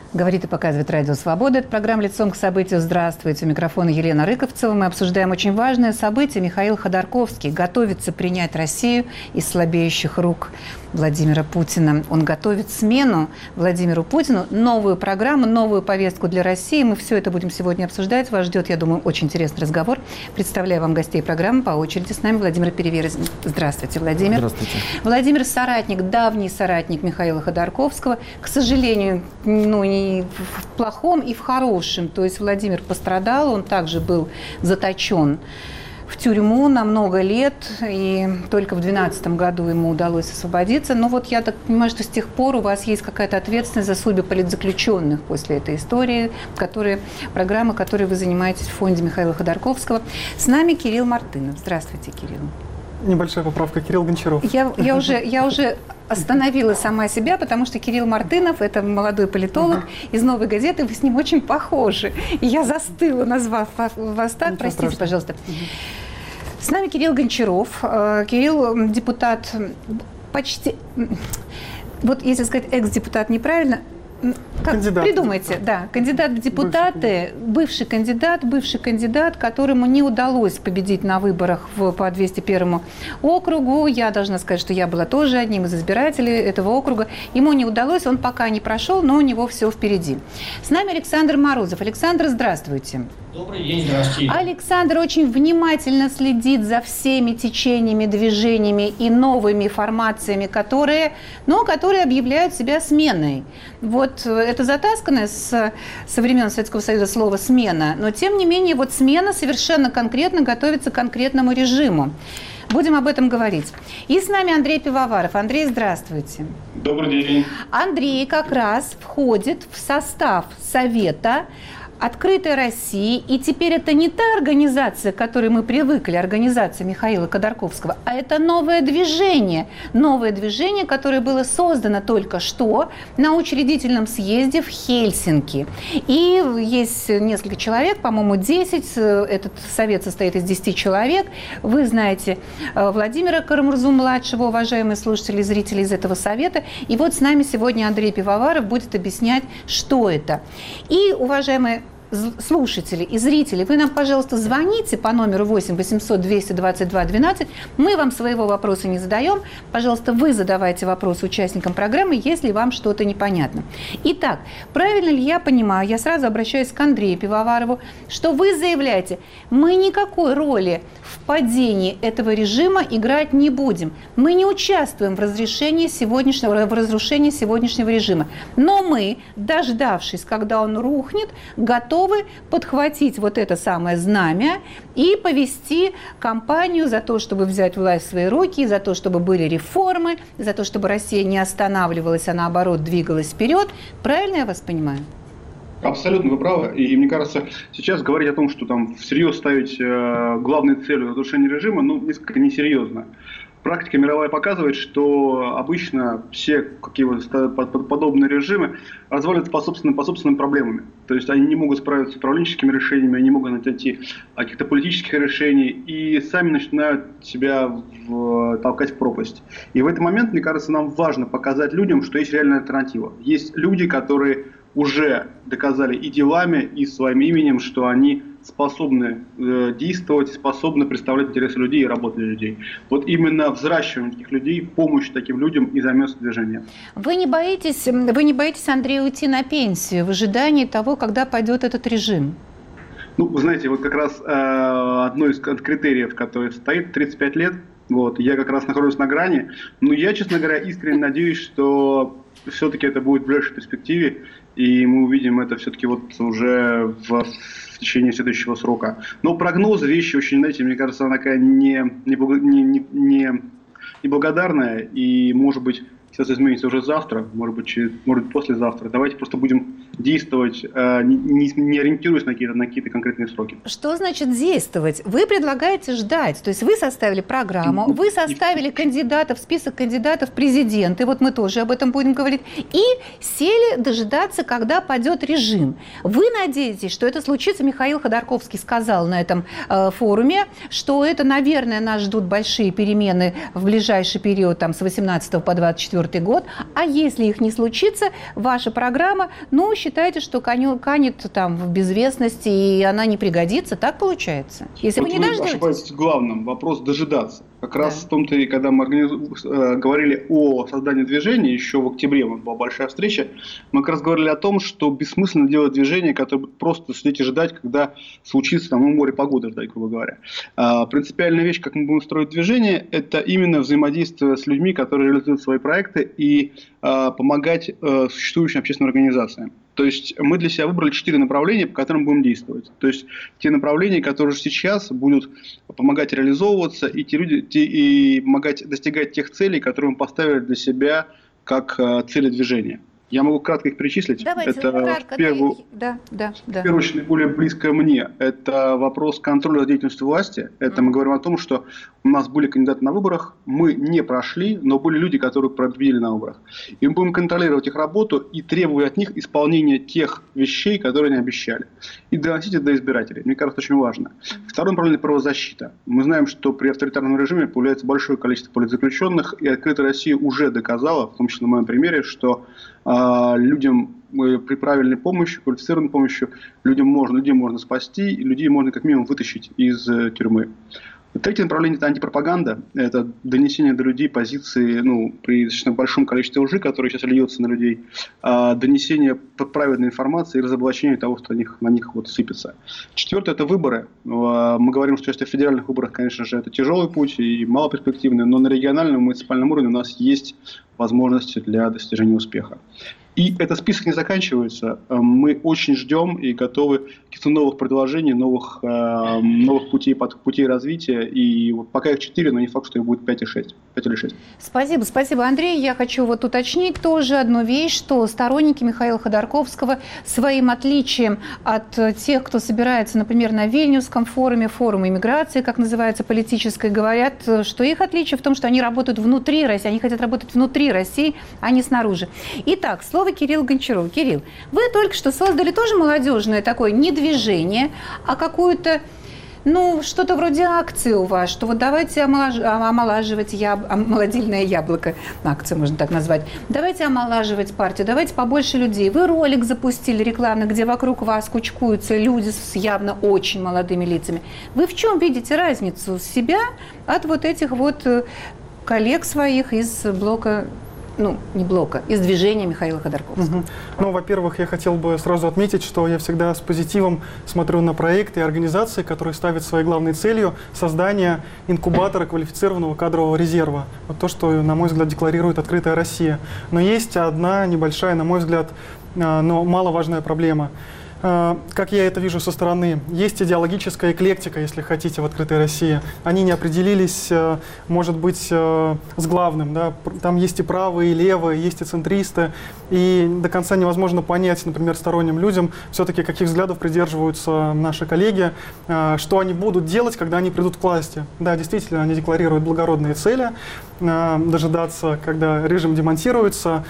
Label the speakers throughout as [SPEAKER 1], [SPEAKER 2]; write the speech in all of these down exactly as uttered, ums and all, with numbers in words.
[SPEAKER 1] Говорит и показывает Радио Свобода. Это программа «Лицом к событию». Здравствуйте. У микрофона Елена Рыковцева. Мы обсуждаем очень важное событие. Михаил Ходорковский готовится принять Россию из слабеющих рук Владимира Путина. Он готовит смену Владимиру Путину, новую программу, новую повестку для России. Мы все это будем сегодня обсуждать. Вас ждет, я думаю, очень интересный разговор. Представляю вам гостей программы по очереди. С нами Владимир Переверзин. Здравствуйте, Владимир.
[SPEAKER 2] Здравствуйте.
[SPEAKER 1] Владимир – соратник, давний соратник Михаила Ходорковского. К сожалению, ну, не в плохом и в хорошем. То есть Владимир пострадал, он также был заточен в тюрьму на много лет, и только в две тысячи двенадцатом году ему удалось освободиться. Но вот я так понимаю, что с тех пор у вас есть какая-то ответственность за судьбы политзаключенных после этой истории, которые, программы, которой вы занимаетесь в фонде Михаила Ходорковского. С нами Кирилл Мартынов. Здравствуйте, Кирилл.
[SPEAKER 2] Небольшая поправка. Кирилл Гончаров.
[SPEAKER 1] Я, я, уже, я уже остановила сама себя, потому что Кирилл Мартынов – это молодой политолог uh-huh. из «Новой газеты». Вы с ним очень похожи. И я застыла, назвав вас так. Ничего Простите, страшного. Пожалуйста. Uh-huh. С нами Кирилл Гончаров. Кирилл – депутат почти… Вот если сказать экс-депутат неправильно – как кандидат. Придумайте, да, кандидат в депутаты, бывший. бывший кандидат, бывший кандидат, которому не удалось победить на выборах в, по двести первому округу. Я должна сказать, что я была тоже одним из избирателей этого округа. Ему не удалось, он пока не прошел, но у него все впереди. С нами Александр Морозов. Александр, здравствуйте.
[SPEAKER 3] Добрый день, здравствуйте.
[SPEAKER 1] Александр очень внимательно следит за всеми течениями, движениями и новыми формациями, которые, ну, которые объявляют себя сменой. Вот это затасканное с, со времен Советского Союза слово «смена», но тем не менее вот смена совершенно конкретно готовится к конкретному режиму. Будем об этом говорить. И с нами Андрей Пивоваров. Андрей, здравствуйте.
[SPEAKER 3] Добрый день.
[SPEAKER 1] Андрей как раз входит в состав Совета «Открытой России», и теперь это не та организация, к которой мы привыкли, организация Михаила Ходорковского, а это новое движение, новое движение, которое было создано только что на учредительном съезде в Хельсинки. И есть несколько человек, по-моему, десять, этот совет состоит из десяти человек. Вы знаете Владимира Карамурзу-младшего, уважаемые слушатели и зрители из этого совета. И вот с нами сегодня Андрей Пивоваров будет объяснять, что это. И, уважаемые слушатели и зрители, вы нам, пожалуйста, звоните по номеру восемь восемьсот двести двадцать два двенадцать. Мы вам своего вопроса не задаем. Пожалуйста, вы задавайте вопросы участникам программы, если вам что-то непонятно. Итак, правильно ли я понимаю, я сразу обращаюсь к Андрею Пивоварову, что вы заявляете, мы никакой роли в падении этого режима играть не будем. Мы не участвуем в разрешении сегодняшнего, в разрушении сегодняшнего режима. Но мы, дождавшись, когда он рухнет, готовы подхватить вот это самое знамя и повести кампанию за то, чтобы взять власть в свои руки, за то, чтобы были реформы, за то, чтобы Россия не останавливалась, а наоборот двигалась вперед. Правильно я вас понимаю?
[SPEAKER 3] Абсолютно вы правы. И мне кажется, сейчас говорить о том, что там всерьез ставить э, главной целью разрушение режима, ну, несколько несерьезно. Практика мировая показывает, что обычно все какие-то подобные режимы разваливаются по собственным, по собственным проблемам. То есть они не могут справиться с управленческими решениями, они не могут найти каких-то политических решений и сами начинают себя в, толкать в пропасть. И в этот момент, мне кажется, нам важно показать людям, что есть реальная альтернатива. Есть люди, которые уже доказали и делами, и своим именем, что они способны э, действовать, способны представлять интересы людей и работать для людей. Вот именно взращивание таких людей, помощь таким людям и займется движение.
[SPEAKER 1] Вы не боитесь, вы не боитесь, Андрей, уйти на пенсию в ожидании того, когда пойдет этот режим?
[SPEAKER 3] Ну, вы знаете, вот как раз э, одно из критериев, который стоит, тридцать пять лет, вот, я как раз нахожусь на грани, но я, честно говоря, искренне надеюсь, что все-таки это будет в ближайшей перспективе, и мы увидим это все-таки вот уже в, в течение следующего срока. Но прогнозы, вещи очень, знаете, мне кажется, она такая не, не, не, не, неблагодарная, и, может быть, сейчас изменится уже завтра, может быть, через, может быть, послезавтра. Давайте просто будем действовать, э, не, не ориентируясь на какие-то, на какие-то конкретные сроки.
[SPEAKER 1] Что значит действовать? Вы предлагаете ждать. То есть вы составили программу, вы составили кандидатов, список кандидатов в президенты, вот мы тоже об этом будем говорить, и сели дожидаться, когда падет режим. Вы надеетесь, что это случится? Михаил Ходорковский сказал на этом э, форуме, что это, наверное, нас ждут большие перемены в ближайший период, там, с восемнадцатого по двадцать четвёртый четвёртый год. А если их не случится, ваша программа, ну, считайте, что канет там в безвестности, и она не пригодится. Так получается? Если
[SPEAKER 3] вот
[SPEAKER 1] вы не
[SPEAKER 3] вы
[SPEAKER 1] дождетесь.
[SPEAKER 3] ошибаетесь в главном. Вопрос дожидаться. Как раз
[SPEAKER 1] Да.
[SPEAKER 3] в том-то и когда мы организ... говорили о создании движения, еще в октябре была большая встреча, мы как раз говорили о том, что бессмысленно делать движение, которое просто сидеть и ждать, когда случится там, ну, море погоды, ждать, грубо говоря. А, принципиальная вещь, как мы будем строить движение, это именно взаимодействие с людьми, которые реализуют свои проекты, и а, помогать а, существующим общественным организациям. То есть мы для себя выбрали четыре направления, по которым будем действовать. То есть те направления, которые уже сейчас будут помогать реализовываться, и, те люди, те, и помогать достигать тех целей, которые мы поставили для себя как э, цели движения. Я могу кратко их перечислить.
[SPEAKER 1] Давайте,
[SPEAKER 3] это
[SPEAKER 1] кратко.
[SPEAKER 3] в первую,
[SPEAKER 1] Да, да, да.
[SPEAKER 3] в первую очередь наиболее близко мне. Это вопрос контроля за деятельностью власти. Это mm. мы говорим о том, что у нас были кандидаты на выборах, мы не прошли, но были люди, которые победили на выборах. И мы будем контролировать их работу и требовать от них исполнения тех вещей, которые они обещали. И доносить это до избирателей. Мне кажется, очень важно. Второе направление – правозащита. Мы знаем, что при авторитарном режиме появляется большое количество политзаключенных, и «Открытая Россия» уже доказала, в том числе на моем примере, что э, людям при правильной помощи, квалифицированной помощи, людям можно, людей можно спасти, и людей можно как минимум вытащить из э, тюрьмы. Третье направление – это антипропаганда. Это донесение до людей позиции, ну, при достаточно большом количестве лжи, которая сейчас льется на людей, а донесение правильной информации и разоблачение того, что на них, на них вот сыпется. Четвертое – это выборы. Мы говорим, что если в федеральных выборах, конечно же, это тяжелый путь и малоперспективный, но на региональном и муниципальном уровне у нас есть возможности для достижения успеха. И этот список не заканчивается. Мы очень ждем и готовы каких-то новых предложений, новых, новых путей, путей развития. И вот пока их четыре, но не факт, что их будет пять и шесть. пять или шесть.
[SPEAKER 1] Спасибо, спасибо, Андрей. Я хочу вот уточнить тоже одну вещь, что сторонники Михаила Ходорковского своим отличием от тех, кто собирается, например, на Вильнюсском форуме, форуме иммиграции, как называется, политической, говорят, что их отличие в том, что они работают внутри России, они хотят работать внутри России, а не снаружи. Итак, слово Кириллу Гончарову. Кирилл, вы только что создали тоже молодежное такое не движение, а какую-то, ну, что-то вроде акции у вас, что вот давайте омолаж... омолаживать яб... молодильное яблоко, акцию можно так назвать, давайте омолаживать партию, давайте побольше людей. Вы ролик запустили рекламный, где вокруг вас кучкуются люди с явно очень молодыми лицами. Вы в чем видите разницу себя от вот этих вот коллег своих из блока, ну, не блока, из движения Михаила Ходорковского?
[SPEAKER 2] Угу. Ну, во-первых, я хотел бы сразу отметить, что я всегда с позитивом смотрю на проекты и организации, которые ставят своей главной целью создание инкубатора квалифицированного кадрового резерва. Вот то, что, на мой взгляд, декларирует «Открытая Россия». Но есть одна небольшая, на мой взгляд, но маловажная проблема. Как я это вижу со стороны, есть идеологическая эклектика, если хотите, в «Открытой России». Они не определились, может быть, с главным. Да? Там есть и правые, и левые, есть и центристы. И до конца невозможно понять, например, сторонним людям, все-таки каких взглядов придерживаются наши коллеги, что они будут делать, когда они придут к власти. Да, действительно, они декларируют благородные цели, дожидаться, когда режим демонтируется.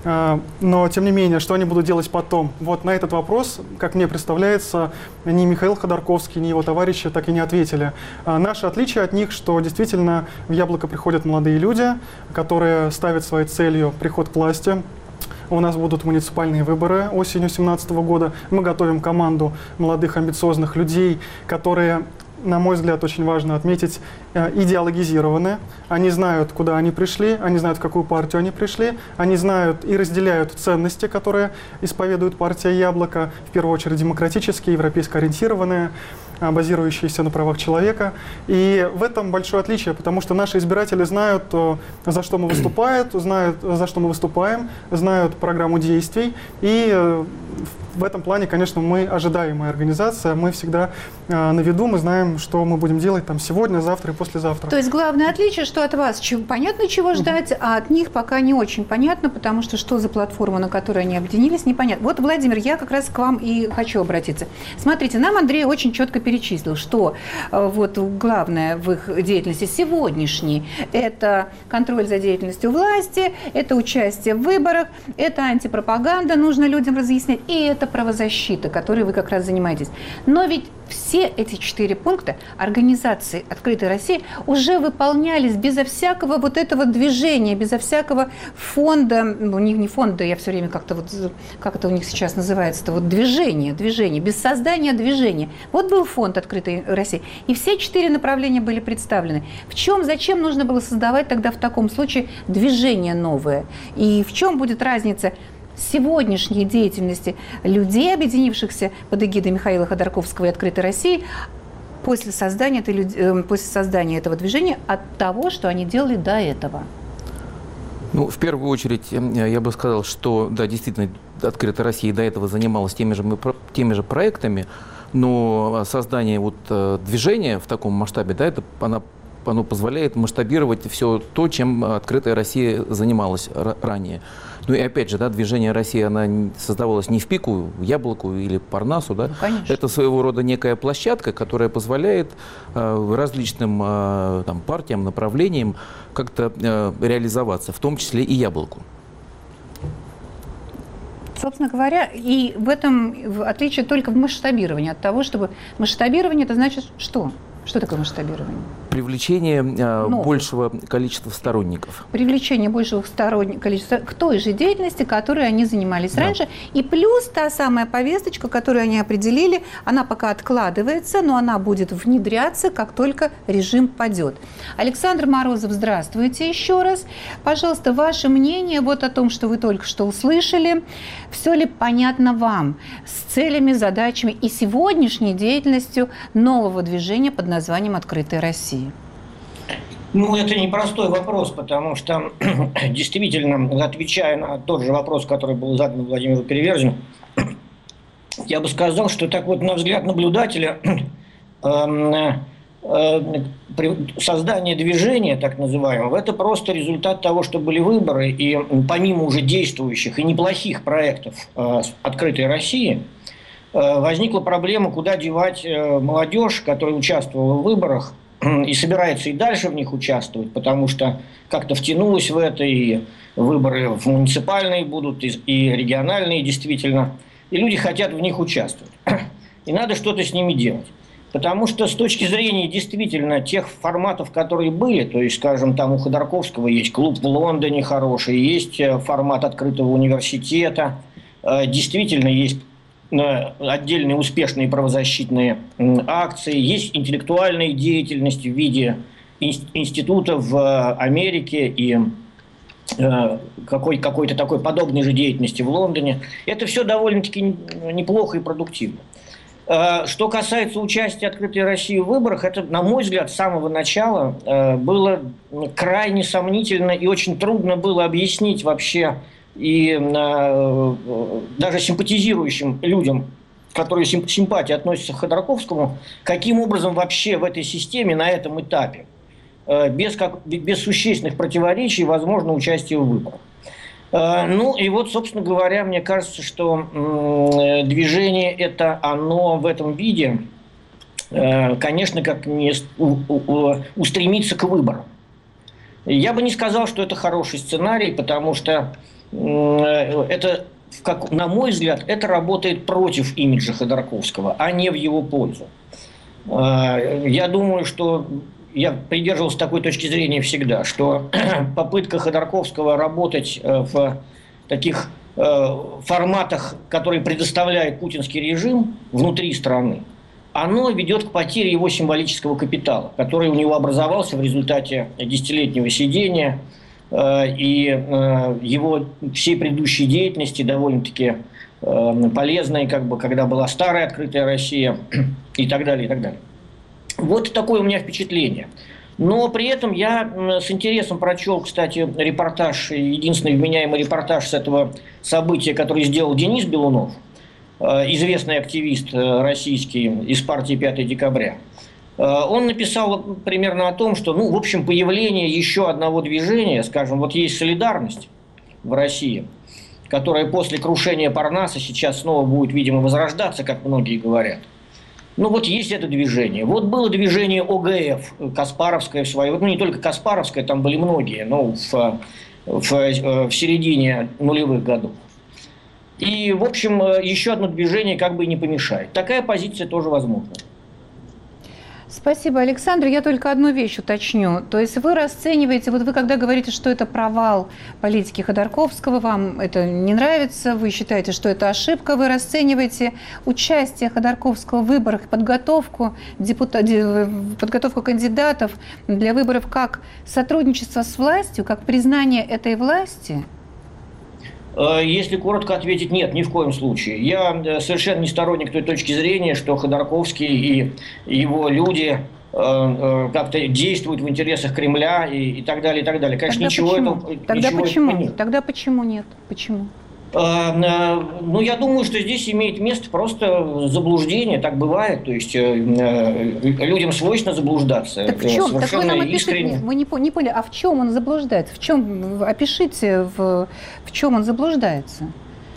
[SPEAKER 2] Но, тем не менее, что они будут делать потом? Вот на этот вопрос, как мне представляется, ни Михаил Ходорковский, ни его товарищи так и не ответили. Наше отличие от них, что действительно в «Яблоко» приходят молодые люди, которые ставят своей целью приход к власти. У нас будут муниципальные выборы осенью две тысячи семнадцатого года. Мы готовим команду молодых амбициозных людей, которые, на мой взгляд, очень важно отметить, идеологизированы. Они знают, куда они пришли, они знают, в какую партию они пришли, они знают и разделяют ценности, которые исповедует партия «Яблоко», в первую очередь демократические, европейско ориентированные, базирующиеся на правах человека. И в этом большое отличие, потому что наши избиратели знают, за что мы выступаем, знают, за что мы выступаем, знают программу действий. И в этом плане, конечно, мы ожидаемая организация, мы всегда на виду, мы знаем, что мы будем делать там сегодня, завтра и послезавтра.
[SPEAKER 1] То есть главное отличие, что от вас чего, понятно, чего ждать, а от них пока не очень понятно, потому что что за платформа, на которой они объединились, непонятно. Вот, Владимир, я как раз к вам и хочу обратиться. Смотрите, нам Андрей очень четко перечислил, что вот главное в их деятельности сегодняшней – это контроль за деятельностью власти, это участие в выборах, это антипропаганда, нужно людям разъяснять. и это правозащита, которой вы как раз занимаетесь. Но ведь все эти четыре пункта организации «Открытой России» уже выполнялись безо всякого вот этого движения, безо всякого фонда, ну не, не фонда, я все время как-то вот, как это у них сейчас называется-то, вот движение, движение, без создания движения. Вот был фонд «Открытой России», и все четыре направления были представлены. В чем, зачем нужно было создавать тогда в таком случае движение новое? И в чем будет разница сегодняшней деятельности людей, объединившихся под эгидой Михаила Ходорковского и «Открытой России» после создания, этой, после создания этого движения от того, что они делали до этого?
[SPEAKER 4] Ну, в первую очередь, я бы сказал, что, да, действительно, «Открытая Россия» до этого занималась теми же, теми же проектами, но создание вот движения в таком масштабе, да, это она оно позволяет масштабировать все то, чем «Открытая Россия» занималась ранее. Ну и опять же, да, движение России, она создавалась не в пику Яблоку или Парнасу, да?
[SPEAKER 1] Ну,
[SPEAKER 4] это своего рода некая площадка, которая позволяет э, различным э, там, партиям, направлениям как-то э, реализоваться, в том числе и Яблоку.
[SPEAKER 1] Собственно говоря, и в этом отличие только в масштабировании от того, чтобы масштабирование, это значит что? Что такое масштабирование?
[SPEAKER 4] Привлечение э, большего количества сторонников.
[SPEAKER 1] Привлечение большего сторонников, количества к той же деятельности, которой они занимались да. раньше. И плюс та самая повесточка, которую они определили, она пока откладывается, но она будет внедряться, как только режим падет. Александр Морозов, здравствуйте еще раз. Пожалуйста, ваше мнение вот о том, что вы только что услышали. Все ли понятно вам с целями, задачами и сегодняшней деятельностью нового движения под названием «Открытая Россия»?
[SPEAKER 5] Ну, это непростой вопрос, потому что, действительно, отвечая на тот же вопрос, который был задан Владимиру Переверзину, я бы сказал, что так вот, на взгляд наблюдателя, создание движения, так называемого, это просто результат того, что были выборы, и помимо уже действующих и неплохих проектов «Открытой России», возникла проблема, куда девать молодежь, которая участвовала в выборах и собирается и дальше в них участвовать, потому что как-то втянулась в это, и выборы в муниципальные будут, и региональные действительно, и люди хотят в них участвовать. И надо что-то с ними делать. Потому что с точки зрения действительно тех форматов, которые были, то есть, скажем, там у Ходорковского есть клуб в Лондоне хороший, есть формат открытого университета, действительно есть отдельные успешные правозащитные акции, есть интеллектуальная деятельность в виде института в Америке и какой, какой-то такой подобной же деятельности в Лондоне. Это все довольно-таки неплохо и продуктивно. Что касается участия «Открытой России» в выборах, это, на мой взгляд, с самого начала было крайне сомнительно и очень трудно было объяснить вообще и э, даже симпатизирующим людям, которые симп симпатии относятся к Ходорковскому, каким образом вообще в этой системе на этом этапе э, без, как, без существенных противоречий возможно участие в выборах. Э, ну и вот, собственно говоря, мне кажется, что э, движение это оно в этом виде, э, конечно, как не у, у, устремиться к выборам. Я бы не сказал, что это хороший сценарий, потому что это, как, на мой взгляд, это работает против имиджа Ходорковского, а не в его пользу. Я думаю, что я придерживался такой точки зрения всегда, что попытка Ходорковского работать в таких форматах, которые предоставляет путинский режим внутри страны, оно ведет к потере его символического капитала, который у него образовался в результате десятилетнего сидения и его всей предыдущей деятельности, довольно-таки полезной, как бы, когда была старая «Открытая Россия» и так далее, и так далее. Вот такое у меня впечатление. Но при этом я с интересом прочел, кстати, репортаж, единственный вменяемый репортаж с этого события, который сделал Денис Белунов, известный активист российский из партии пятое декабря. Он написал примерно о том, что, ну, в общем, появление еще одного движения, скажем, вот есть «Солидарность» в России, которая после крушения Парнаса сейчас снова будет, видимо, возрождаться, как многие говорят. Ну, вот есть это движение. Вот было движение О Г Ф, Каспаровское в свое, ну, не только Каспаровское, там были многие, но в, в, в середине нулевых годов. И, в общем, еще одно движение как бы и не помешает. Такая позиция тоже возможна.
[SPEAKER 1] Спасибо, Александр. Я только одну вещь уточню. То есть вы расцениваете, вот вы когда говорите, что это провал политики Ходорковского, вам это не нравится, вы считаете, что это ошибка, вы расцениваете участие Ходорковского в выборах, подготовку, депутат, подготовку кандидатов для выборов как сотрудничество с властью, как признание этой власти?
[SPEAKER 5] Если коротко ответить, нет, ни в коем случае. Я совершенно не сторонник той точки зрения, что Ходорковский и его люди как-то действуют в интересах Кремля и, и так далее, и так далее. Конечно,
[SPEAKER 1] Тогда
[SPEAKER 5] ничего
[SPEAKER 1] почему?
[SPEAKER 5] этого,
[SPEAKER 1] Тогда
[SPEAKER 5] ничего
[SPEAKER 1] почему?
[SPEAKER 5] этого нет.
[SPEAKER 1] Тогда почему нет? Почему?
[SPEAKER 5] Ну, я думаю, что здесь имеет место просто заблуждение, так бывает, то есть людям свойственно заблуждаться.
[SPEAKER 1] Так в чем? Так вы нам
[SPEAKER 5] искренне.
[SPEAKER 1] опишите, мы не, не поняли, а в чем он заблуждается? В чем, опишите, в, в чем он заблуждается?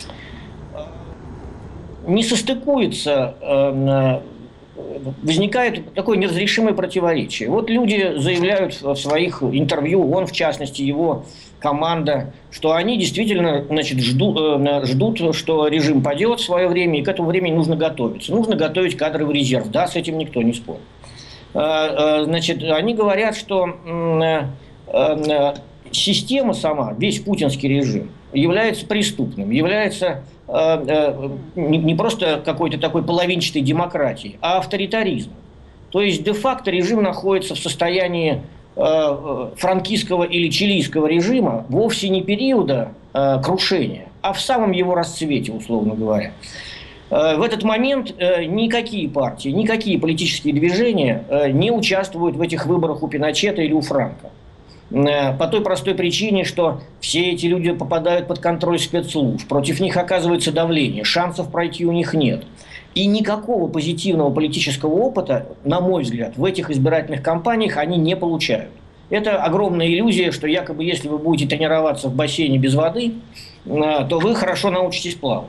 [SPEAKER 5] Не состыкуется, возникает такое неразрешимое противоречие. Вот люди заявляют в своих интервью, он в частности, его команда, что они действительно, значит, ждут, ждут, что режим падет в свое время, и к этому времени нужно готовиться. Нужно готовить кадровый резерв. Да, с этим никто не спорит. Значит, они говорят, что система сама, весь путинский режим, является преступным, является не просто какой-то такой половинчатой демократией, а авторитаризмом. То есть де-факто режим находится в состоянии франкистского или чилийского режима вовсе не периода э, крушения, а в самом его расцвете, условно говоря. Э, в этот момент э, никакие партии, никакие политические движения э, не участвуют в этих выборах у Пиночета или у Франко. Э, по той простой причине, что все эти люди попадают под контроль спецслужб, против них оказывается давление, шансов пройти у них нет. И никакого позитивного политического опыта, на мой взгляд, в этих избирательных кампаниях они не получают. Это огромная иллюзия, что якобы если вы будете тренироваться в бассейне без воды, то вы хорошо научитесь плавать.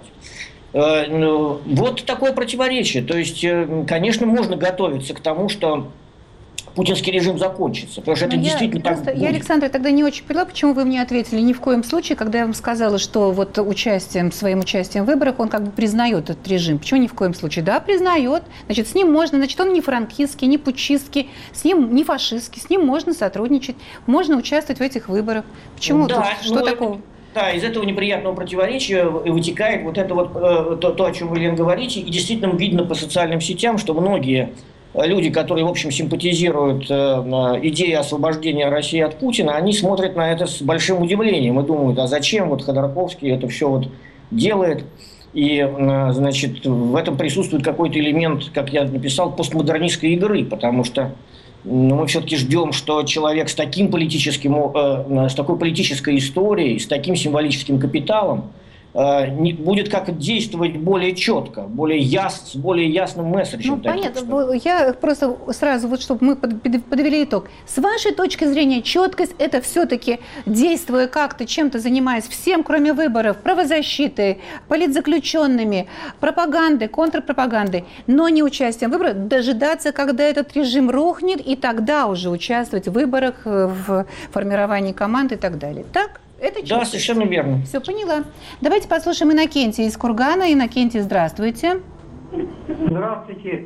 [SPEAKER 5] Вот такое противоречие. То есть, конечно, можно готовиться к тому, что путинский режим закончится. Потому что это
[SPEAKER 1] я
[SPEAKER 5] действительно
[SPEAKER 1] просто,
[SPEAKER 5] так будет.
[SPEAKER 1] Я, Александр, тогда не очень поняла, почему вы мне ответили ни в коем случае, когда я вам сказала, что вот участием, своим участием в выборах он как бы признает этот режим. Почему ни в коем случае? Да, признает. Значит, с ним можно, значит, он не франкистский, не путчистский, с ним не фашистский, с ним можно сотрудничать, можно участвовать в этих выборах. Почему?
[SPEAKER 5] Да,
[SPEAKER 1] Тут, что
[SPEAKER 5] ну,
[SPEAKER 1] такого?
[SPEAKER 5] Да, из этого неприятного противоречия вытекает вот это вот э, то, то, о чем вы, Лен, говорите, и действительно видно по социальным сетям, что многие люди, которые, в общем, симпатизируют э, идее освобождения России от Путина, они смотрят на это с большим удивлением и думают, а зачем вот Ходорковский это все вот делает? И, э, значит, в этом присутствует какой-то элемент, как я написал, постмодернистской игры, потому что ну, мы все-таки ждем, что человек с таким политическим, э, с такой политической историей, с таким символическим капиталом не будет как действовать более четко, более яс, с более ясным месседжем.
[SPEAKER 1] Ну, понятно. Я просто сразу, вот чтобы мы подвели итог. С вашей точки зрения, четкость – это все-таки, действуя как-то, чем-то занимаясь всем, кроме выборов, правозащитой, политзаключенными, пропагандой, контрпропагандой, но не участием в выборах, дожидаться, когда этот режим рухнет, и тогда уже участвовать в выборах, в формировании команд и так далее. Так? Это
[SPEAKER 5] да, совершенно верно.
[SPEAKER 1] Все, поняла. Давайте послушаем Иннокентия из Кургана. Иннокентий, здравствуйте.
[SPEAKER 6] Здравствуйте.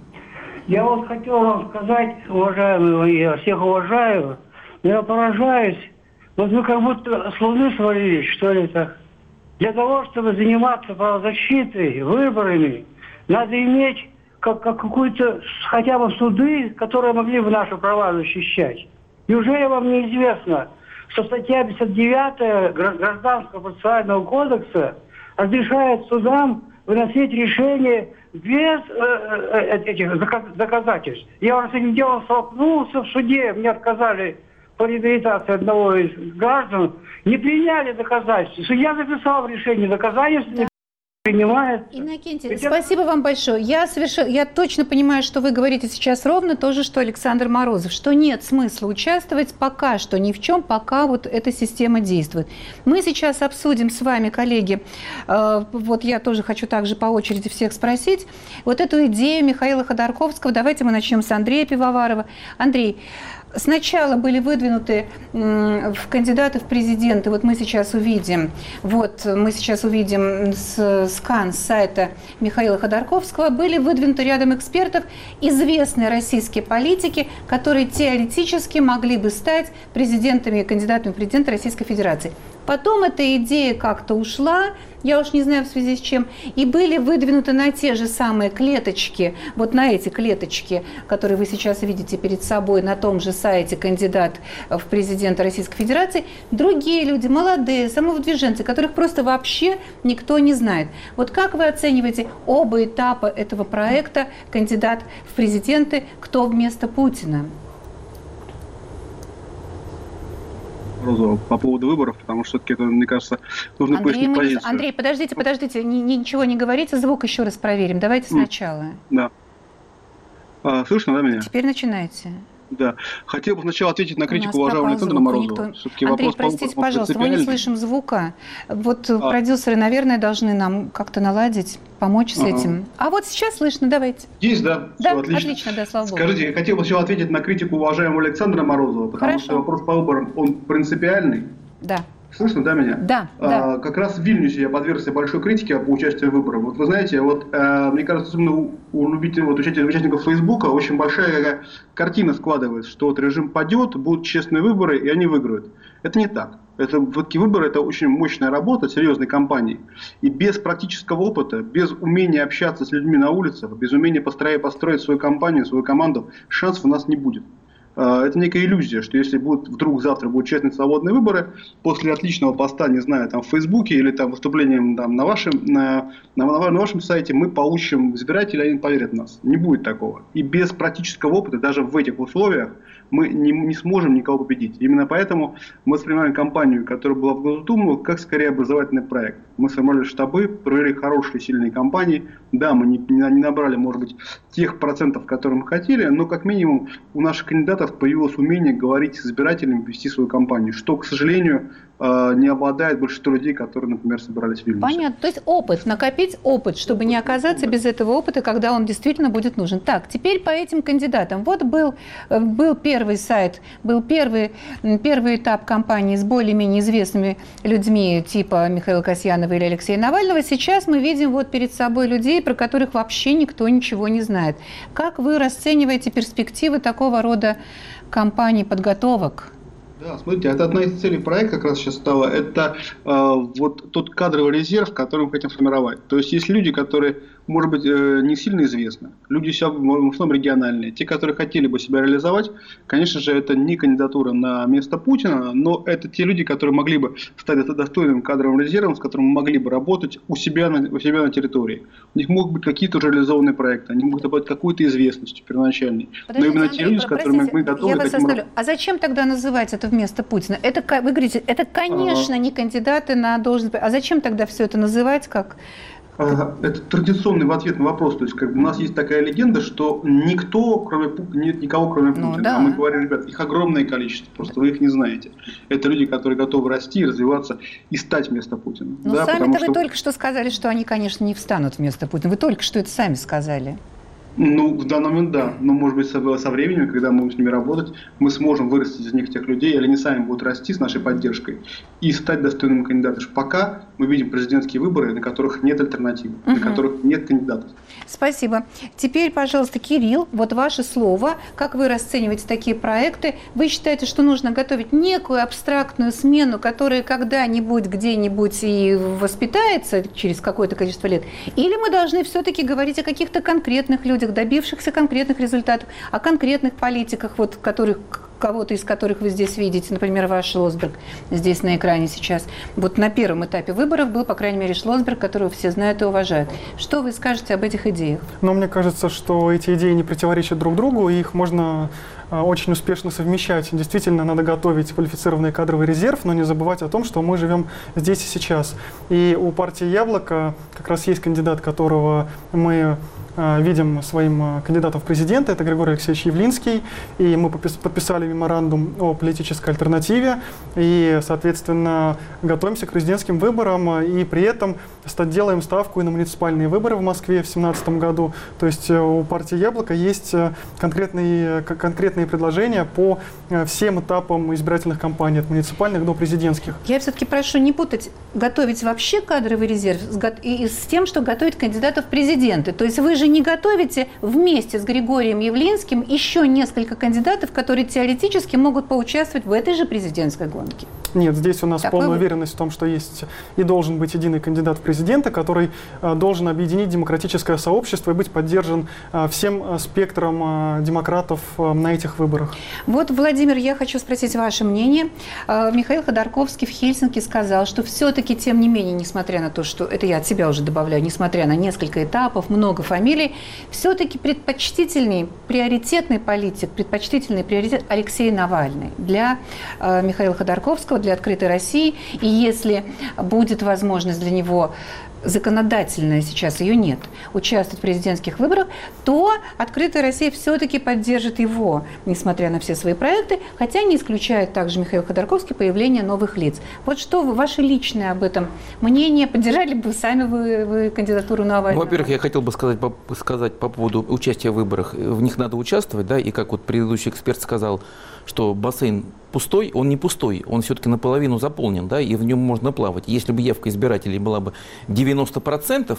[SPEAKER 6] Я вот хотел вам сказать, уважаемые, я всех уважаю, но я поражаюсь, вот вы как будто с Луны свалились, что ли, так. Для того, чтобы заниматься правозащитой, выборами, надо иметь как, как какую-то хотя бы суды, которые могли бы наши права защищать. Неужели вам неизвестно, что статья пятьдесят девятая Гражданского процессуального кодекса разрешает судам выносить решение без э, этих доказательств. Я уже с этим делом столкнулся в суде, мне отказали по реабилитации одного из граждан, не приняли доказательства. Судья записал в решении доказательства, да. Принимает.
[SPEAKER 1] Иннокентий, Ведь спасибо это... вам большое. Я, совершенно, я точно понимаю, что вы говорите сейчас ровно то же, что Александр Морозов, что нет смысла участвовать пока что ни в чем, пока вот эта система действует. Мы сейчас обсудим с вами, коллеги, э, вот я тоже хочу также по очереди всех спросить, вот эту идею Михаила Ходорковского. Давайте мы начнем с Андрея Пивоварова. Андрей, сначала были выдвинуты в кандидаты в президенты, вот мы сейчас увидим, вот мы сейчас увидим скан с сайта Михаила Ходорковского, были выдвинуты рядом экспертов известные российские политики, которые теоретически могли бы стать президентами и кандидатами в президенты Российской Федерации. Потом эта идея как-то ушла, я уж не знаю в связи с чем, и были выдвинуты на те же самые клеточки, вот на эти клеточки, которые вы сейчас видите перед собой на том же сайте кандидат в президенты Российской Федерации, другие люди, молодые, самовыдвиженцы, которых просто вообще никто не знает. Вот как вы оцениваете оба этапа этого проекта кандидат в президенты, кто вместо Путина?
[SPEAKER 3] По поводу выборов, потому что все-таки, мне кажется, нужно
[SPEAKER 1] Андрей,
[SPEAKER 3] пояснить позицию.
[SPEAKER 1] Андрей, подождите, подождите, ни, ничего не говорите, звук еще раз проверим. Давайте сначала.
[SPEAKER 3] Да. А, слышно, да, меня?
[SPEAKER 1] Теперь начинайте.
[SPEAKER 3] Да. Хотел бы сначала ответить на критику уважаемого Александра Морозова.
[SPEAKER 1] Никто... Андрей, простите, пожалуйста, мы не слышим звука. Вот а. продюсеры, наверное, должны нам как-то наладить, помочь ага. с этим. А вот сейчас слышно, давайте.
[SPEAKER 3] Есть, да?
[SPEAKER 1] Да,
[SPEAKER 3] все, отлично.
[SPEAKER 1] отлично, да, слава богу.
[SPEAKER 3] Скажите, я хотел бы сначала ответить на критику уважаемого Александра Морозова, потому
[SPEAKER 1] Хорошо.
[SPEAKER 3] что вопрос по выборам, он принципиальный.
[SPEAKER 1] Да.
[SPEAKER 3] Слышно, да, меня?
[SPEAKER 1] Да,
[SPEAKER 3] а,
[SPEAKER 1] да.
[SPEAKER 3] Как раз в Вильнюсе я подвергся большой критике по участию в выборах. Вот вы знаете, вот э, мне кажется, особенно у, у любителей, вот, участников Фейсбука очень большая какая картина складывается, что вот режим падет, будут честные выборы, и они выиграют. Это не так. Это, вот, такие выборы – это очень мощная работа серьезной кампании. И без практического опыта, без умения общаться с людьми на улицах, без умения построить, построить свою компанию, свою команду, шансов у нас не будет. Это некая иллюзия, что если будут, вдруг завтра будут честные свободные выборы, после отличного поста, не знаю, там в Фейсбуке или там выступлением там, на, вашем, на, на, на вашем сайте, мы получим избирателей, они поверят в нас. Не будет такого. И без практического опыта, даже в этих условиях, мы не, не сможем никого победить. Именно поэтому мы воспринимаем кампанию, которая была в Госдуму, как скорее образовательный проект. Мы сформировали штабы, провели хорошие, сильные кампании. Да, мы не, не набрали, может быть, тех процентов, которые мы хотели, но как минимум у наших кандидатов появилось умение говорить с избирателями, вести свою кампанию, что, к сожалению, не обладает большинство людей, которые, например, собирались в Вильнюсе.
[SPEAKER 1] Понятно. То есть опыт, накопить опыт, чтобы не оказаться без этого опыта, когда он действительно будет нужен. Так, теперь по этим кандидатам. Вот был, был первый сайт, был первый, первый этап кампании с более-менее известными людьми типа Михаила Касьянова или Алексея Навального. Сейчас мы видим вот перед собой людей, про которых вообще никто ничего не знает. Как вы расцениваете перспективы такого рода кампаний, подготовок?
[SPEAKER 3] Да, смотрите, это одна из целей проекта как раз сейчас стала, это э, вот тот кадровый резерв, который мы хотим сформировать. То есть есть люди, которые, может быть, э, не сильно известны, люди в основном региональные, те, которые хотели бы себя реализовать, конечно же, это не кандидатура на место Путина, но это те люди, которые могли бы стать достойным кадровым резервом, с которым мы могли бы работать у себя на, у себя на территории. У них могут быть какие-то уже реализованные проекты, они могут обладать какой-то известностью первоначальной.
[SPEAKER 1] Подождите,
[SPEAKER 3] но именно
[SPEAKER 1] Андрей,
[SPEAKER 3] те люди, с которыми мы готовы...
[SPEAKER 1] Я вас оставлю. А зачем тогда называть это вместо Путина? Это, вы говорите, это, конечно, ага. не кандидаты на должность. А зачем тогда все это называть как...
[SPEAKER 3] Это традиционный в ответ на вопрос. То есть, как бы, у нас есть такая легенда, что никто, кроме Путина, нет никого, кроме Путина. Ну, да. А мы говорим, ребят, их огромное количество, просто вы их не знаете. Это люди, которые готовы расти, развиваться и стать вместо Путина.
[SPEAKER 1] Ну,
[SPEAKER 3] да,
[SPEAKER 1] сами-то
[SPEAKER 3] что...
[SPEAKER 1] вы только что сказали, что они, конечно, не встанут вместо Путина. Вы только что это сами сказали.
[SPEAKER 3] Ну, в данный момент да. Но, может быть, со, со временем, когда мы будем с ними работать, мы сможем вырастить из них тех людей, или они сами будут расти с нашей поддержкой и стать достойными кандидатами. Пока мы видим президентские выборы, на которых нет альтернативы, угу. на которых нет кандидатов.
[SPEAKER 1] Спасибо. Теперь, пожалуйста, Кирилл, вот ваше слово. Как вы расцениваете такие проекты? Вы считаете, что нужно готовить некую абстрактную смену, которая когда-нибудь, где-нибудь и воспитается через какое-то количество лет? Или мы должны все-таки говорить о каких-то конкретных людях, добившихся конкретных результатов, о конкретных политиках, вот, которых, кого-то из которых вы здесь видите, например, ваш Шлосберг здесь на экране сейчас. Вот на первом этапе выборов был, по крайней мере, Шлосберг, которого все знают и уважают. Что вы скажете об этих идеях?
[SPEAKER 2] Ну, мне кажется, что эти идеи не противоречат друг другу, и их можно очень успешно совмещать. Действительно, надо готовить квалифицированный кадровый резерв, но не забывать о том, что мы живем здесь и сейчас. И у партии «Яблоко» как раз есть кандидат, которого мы видим своим кандидатом в президенты, это Григорий Алексеевич Явлинский, и мы подписали меморандум о политической альтернативе и, соответственно, готовимся к президентским выборам, и при этом делаем ставку и на муниципальные выборы в Москве в две тысячи семнадцатом году. То есть у партии «Яблоко» есть конкретные, конкретные предложения по всем этапам избирательных кампаний, от муниципальных до президентских.
[SPEAKER 1] Я все-таки прошу не путать готовить вообще кадровый резерв и с тем, что готовить кандидатов в президенты. То есть вы же не готовите вместе с Григорием Явлинским еще несколько кандидатов, которые теоретически могут поучаствовать в этой же президентской гонке.
[SPEAKER 2] Нет, здесь у нас
[SPEAKER 1] Такой
[SPEAKER 2] полная
[SPEAKER 1] вы...
[SPEAKER 2] уверенность в том, что есть и должен быть единый кандидат в президенты, который а, должен объединить демократическое сообщество и быть поддержан а, всем а, спектром а, демократов а, на этих выборах.
[SPEAKER 1] Вот, Владимир, я хочу спросить ваше мнение. А, Михаил Ходорковский в Хельсинки сказал, что все-таки, тем не менее, несмотря на то, что, это я от себя уже добавляю, несмотря на несколько этапов, много фамилий, все-таки предпочтительный, приоритетный политик, предпочтительный приоритет Алексей Навальный для а, Михаила Ходорковского, для «Открытой России». И если будет возможность для него законодательная, сейчас ее нет, участвовать в президентских выборах, то «Открытая Россия» все-таки поддержит его, несмотря на все свои проекты, хотя не исключает также Михаил Ходорковский появление новых лиц. Вот что вы, ваше личное об этом мнение? Поддержали бы сами вы, вы кандидатуру Навального?
[SPEAKER 4] Ну, во-первых, я хотел бы сказать по, сказать по поводу участия в выборах. В них надо участвовать, да, и как вот предыдущий эксперт сказал, что бассейн пустой, он не пустой, он все-таки наполовину заполнен, да, и в нем можно плавать. Если бы явка избирателей была бы девяносто процентов,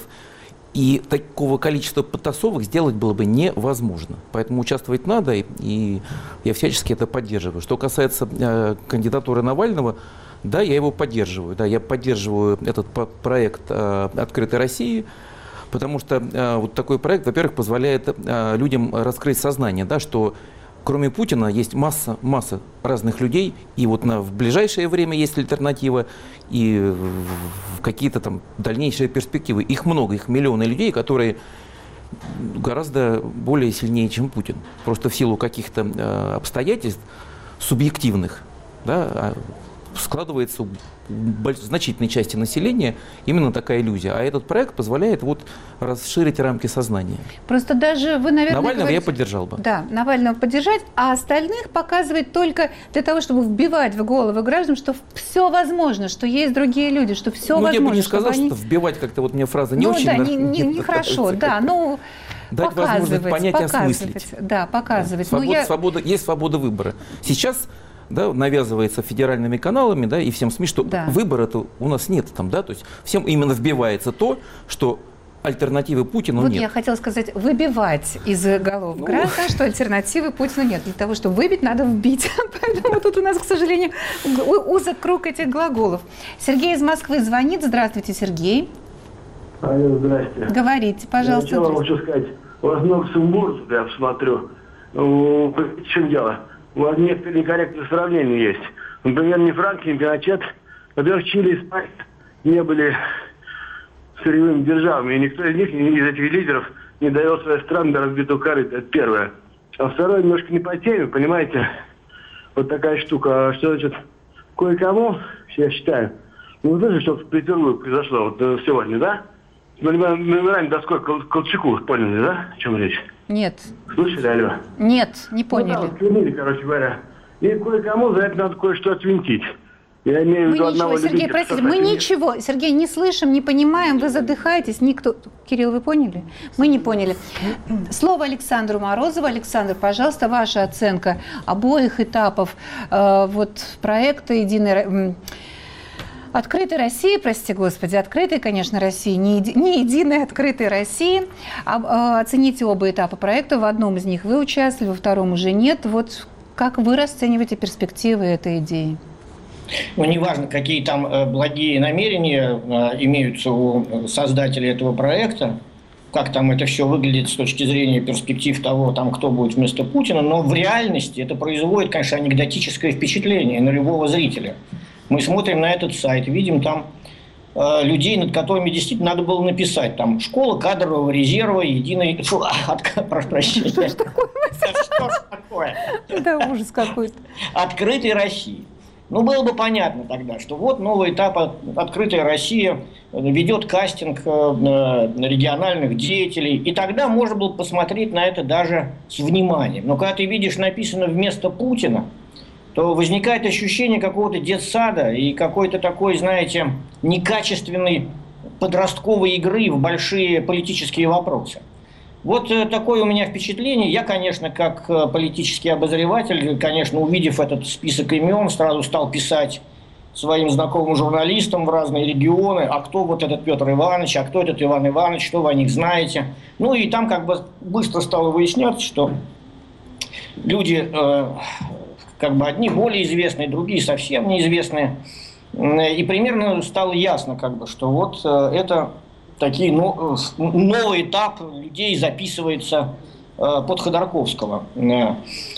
[SPEAKER 4] и такого количества подтасовок сделать было бы невозможно. Поэтому участвовать надо, и, и я всячески это поддерживаю. Что касается э, кандидатуры Навального, да, я его поддерживаю. Да, я поддерживаю этот проект э, «Открытой России», потому что э, вот такой проект, во-первых, позволяет э, людям раскрыть сознание, да, что кроме Путина есть масса, масса разных людей, и вот на, в ближайшее время есть альтернатива, и в какие-то там дальнейшие перспективы. Их много, их миллионы людей, которые гораздо более сильнее, чем Путин. Просто в силу каких-то э, обстоятельств субъективных, да, складывается в значительной части населения именно такая иллюзия. А этот проект позволяет вот расширить рамки сознания.
[SPEAKER 1] Просто даже вы, наверное,
[SPEAKER 4] Навального
[SPEAKER 1] говорите,
[SPEAKER 4] я поддержал бы.
[SPEAKER 1] Да, Навального поддержать, а остальных показывать только для того, чтобы вбивать в головы граждан, что все возможно, что есть другие люди, что все
[SPEAKER 4] ну,
[SPEAKER 1] возможно.
[SPEAKER 4] Я бы не сказал,
[SPEAKER 1] они...
[SPEAKER 4] что вбивать как-то вот мне фраза не
[SPEAKER 1] ну,
[SPEAKER 4] очень...
[SPEAKER 1] Да,
[SPEAKER 4] на...
[SPEAKER 1] не, не, не хорошо, да, ну...
[SPEAKER 4] Дать возможность понять и осмыслить.
[SPEAKER 1] Да, показывать.
[SPEAKER 4] Свобода,
[SPEAKER 1] ну, я...
[SPEAKER 4] свобода, есть свобода выбора. Сейчас... Да, навязывается федеральными каналами, да, и всем СМИ, что да. выбора-то у нас нет там, да, то есть всем именно вбивается то, что альтернативы Путину
[SPEAKER 1] вот
[SPEAKER 4] нет.
[SPEAKER 1] Я хотела сказать, выбивать из голов ну... граждан, что альтернативы Путину нет. Для того, чтобы выбить, надо вбить. Поэтому тут у нас, к сожалению, узок круг этих глаголов. Сергей из Москвы звонит. Здравствуйте, Сергей.
[SPEAKER 7] Алло, здрасте.
[SPEAKER 1] Говорите, пожалуйста.
[SPEAKER 7] Я хотел вам хочу сказать, у вас много сумбурцев, я посмотрю. В чем дело? У вас некоторые некорректные сравнения есть. Например, ни Франко, ни Пиночет, во-первых, Чили и Испания не были сырьевыми державами, и никто из них, ни из этих лидеров, не довел свои страны до разбитого корыта. Это первое. А второе, немножко не по теме, понимаете? Вот такая штука. Что значит, кое-кому, я считаю, ну, вы слышали, что в Петербурге произошло вот сегодня, да? Мы номерами доской Колчаку, поняли, да, о чем речь?
[SPEAKER 1] Нет.
[SPEAKER 7] Слышали, алло?
[SPEAKER 1] Нет, не поняли.
[SPEAKER 7] Ну, да, склонили, короче говоря. И кое-кому за это надо кое-что отвинтить. Я имею в виду одного
[SPEAKER 1] Сергей,
[SPEAKER 7] любителя,
[SPEAKER 1] простите, мы
[SPEAKER 7] нет.
[SPEAKER 1] ничего, Сергей, не слышим, не понимаем, вы задыхаетесь, никто... Кирилл, вы поняли? Мы не поняли. Слово Александру Морозову. Александр, пожалуйста, ваша оценка обоих этапов э, вот, проекта «Единая... Открытой России, прости господи, открытой, конечно, России, не, еди, не единой открытой России. А, а, оцените оба этапа проекта. В одном из них вы участвовали, во втором уже нет. Вот как вы расцениваете перспективы этой идеи?
[SPEAKER 5] Ну, неважно, какие там э, благие намерения э, имеются у создателей этого проекта, как там это все выглядит с точки зрения перспектив того, там, кто будет вместо Путина, но в реальности это производит, конечно, анекдотическое впечатление на любого зрителя. Мы смотрим на этот сайт, видим там э, людей, над которыми действительно надо было написать. Там школа кадрового резерва, единый... Фу, от... прошу прощения. Что ж такое?
[SPEAKER 1] Да, ужас какой-то.
[SPEAKER 5] Открытой России. Ну, было бы понятно тогда, что вот новый этап «Открытая Россия» ведет кастинг региональных деятелей. И тогда можно было посмотреть на это даже с вниманием. Но когда ты видишь написано «вместо Путина», то возникает ощущение какого-то детсада и какой-то такой, знаете, некачественной подростковой игры в большие политические вопросы. Вот такое у меня впечатление. Я, конечно, как политический обозреватель, конечно, увидев этот список имен, сразу стал писать своим знакомым журналистам в разные регионы, а кто вот этот Петр Иванович, а кто этот Иван Иванович, что вы о них знаете. Ну и там как бы быстро стало выясняться, что люди, э, как бы одни более известные, другие совсем неизвестные. И примерно стало ясно, как бы, что вот э, это такие, ну, новый этап людей записывается э, под Ходорковского э,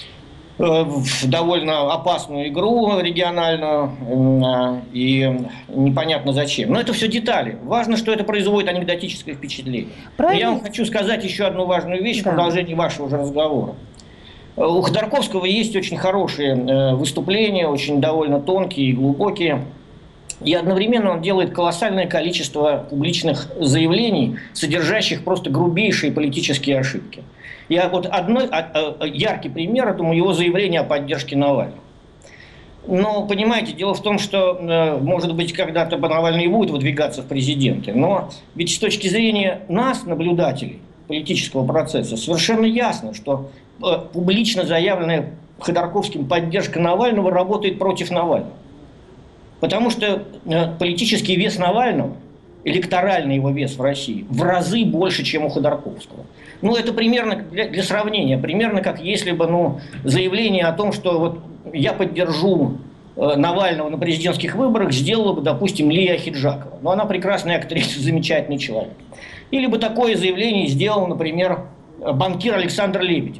[SPEAKER 5] в довольно опасную игру региональную э, и непонятно зачем. Но это все детали. Важно, что это производит анекдотическое впечатление. Правильно. Я вам хочу сказать еще одну важную вещь, да, в продолжении вашего же разговора. У Ходорковского есть очень хорошие э, выступления, очень довольно тонкие и глубокие. И одновременно он делает колоссальное количество публичных заявлений, содержащих просто грубейшие политические ошибки. Я вот одной, яркий пример, это его заявление о поддержке Навального. Но, понимаете, дело в том, что, может быть, когда-то Навальный будет выдвигаться в президенты, но ведь с точки зрения нас, наблюдателей политического процесса, совершенно ясно, что публично заявленная Ходорковским поддержка Навального работает против Навального. Потому что политический вес Навального, электоральный его вес в России, в разы больше, чем у Ходорковского. Ну, это примерно, для, для сравнения, примерно как если бы, ну, заявление о том, что вот я поддержу э, Навального на президентских выборах, сделала бы, допустим, Лия Ахеджакова. Но она прекрасная актриса, замечательный человек. Или бы такое заявление сделал, например, банкир Александр Лебедев.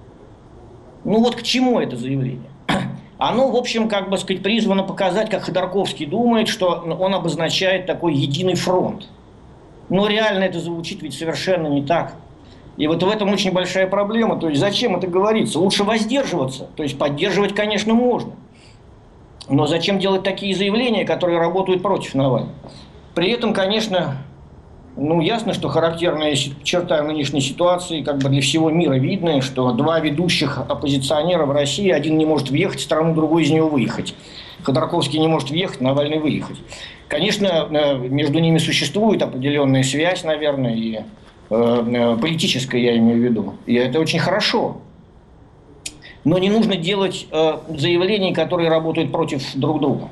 [SPEAKER 5] Ну, вот к чему это заявление? Оно, в общем, как бы сказать, призвано показать, как Ходорковский думает, что он обозначает такой единый фронт. Но реально это звучит ведь совершенно не так. И вот в этом очень большая проблема. То есть зачем это говорится? Лучше воздерживаться. То есть поддерживать, конечно, можно. Но зачем делать такие заявления, которые работают против Навального? При этом, конечно, ну, ясно, что характерная черта нынешней ситуации, как бы для всего мира видно, что два ведущих оппозиционера в России, один не может въехать в страну, другой из нее выехать. Ходорковский не может въехать, Навальный выехать. Конечно, между ними существует определенная связь, наверное, и э, политическая, я имею в виду. И это очень хорошо. Но не нужно делать э, заявлений, которые работают против друг друга.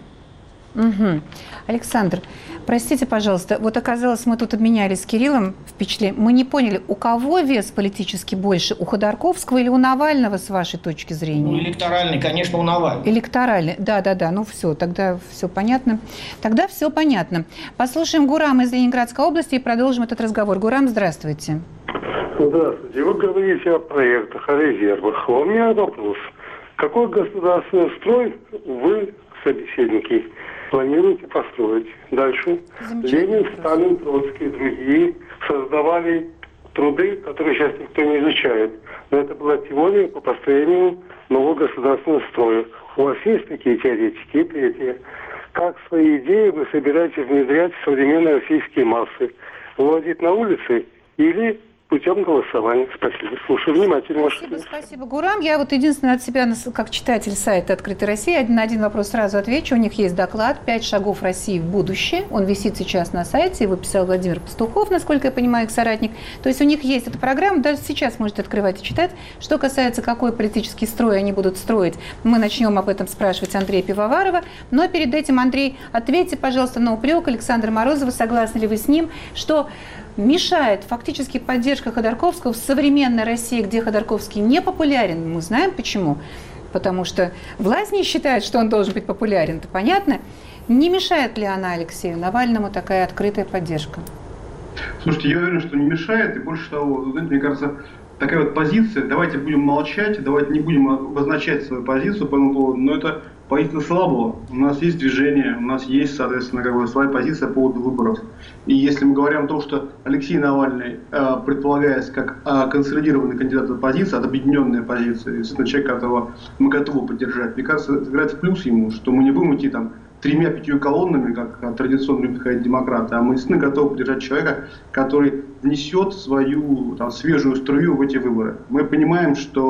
[SPEAKER 1] Угу. Александр, простите, пожалуйста, вот оказалось, мы тут обменялись с Кириллом впечатлением. Мы не поняли, у кого вес политически больше, у Ходорковского или у Навального, с вашей точки зрения?
[SPEAKER 5] Ну, электоральный, конечно, у Навального.
[SPEAKER 1] Электоральный, да-да-да, ну все, тогда все понятно. Тогда все понятно. Послушаем Гурама из Ленинградской области и продолжим этот разговор. Гурам, здравствуйте.
[SPEAKER 8] Здравствуйте. Вы говорите о проектах, о резервах. У меня вопрос. Какой государственный строй вы, собеседники, планируете построить? Дальше. Ленин, Сталин, Троцкий и другие создавали труды, которые сейчас никто не изучает. Но это была теория по построению нового государственного строя. У вас есть такие теоретики? И третье. Как свои идеи вы собираетесь внедрять в современные российские массы? Выводить на улицы или путем голосования? Спасибо. Слушаю внимательно.
[SPEAKER 1] Спасибо, спасибо, Гурам. Я вот единственное от себя, как читатель сайта «Открытой России», один на один вопрос сразу отвечу. У них есть доклад «Пять шагов России в будущее». Он висит сейчас на сайте. Его писал Владимир Пастухов, насколько я понимаю, их соратник. То есть у них есть эта программа. Даже сейчас можете открывать и читать. Что касается, какой политический строй они будут строить, мы начнем об этом спрашивать Андрея Пивоварова. Но перед этим, Андрей, ответьте, пожалуйста, на упрек Александра Морозова. Согласны ли вы с ним, что мешает фактически поддержка Ходорковского в современной России, где Ходорковский не популярен? Мы знаем почему. Потому что власть не считает, что он должен быть популярен. Это понятно. Не мешает ли она Алексею Навальному такая открытая поддержка?
[SPEAKER 3] Слушайте, я уверен, что не мешает. И больше того, мне кажется, такая вот позиция, давайте будем молчать, давайте не будем обозначать свою позицию по этому поводу, но это позиция слабого. У нас есть движение, у нас есть, соответственно, как бы своя позиция по поводу выборов. И если мы говорим о том, что Алексей Навальный э, предполагается как э, консолидированный кандидат в оппозицию, объединенная позиция, действительно человек, которого мы готовы поддержать, мне кажется, это играет в плюс ему, что мы не будем идти там тремя-пятью колоннами, как традиционно любят ходить демократы, а мы действительно готовы поддержать человека, который внесет свою там, свежую струю в эти выборы. Мы понимаем, что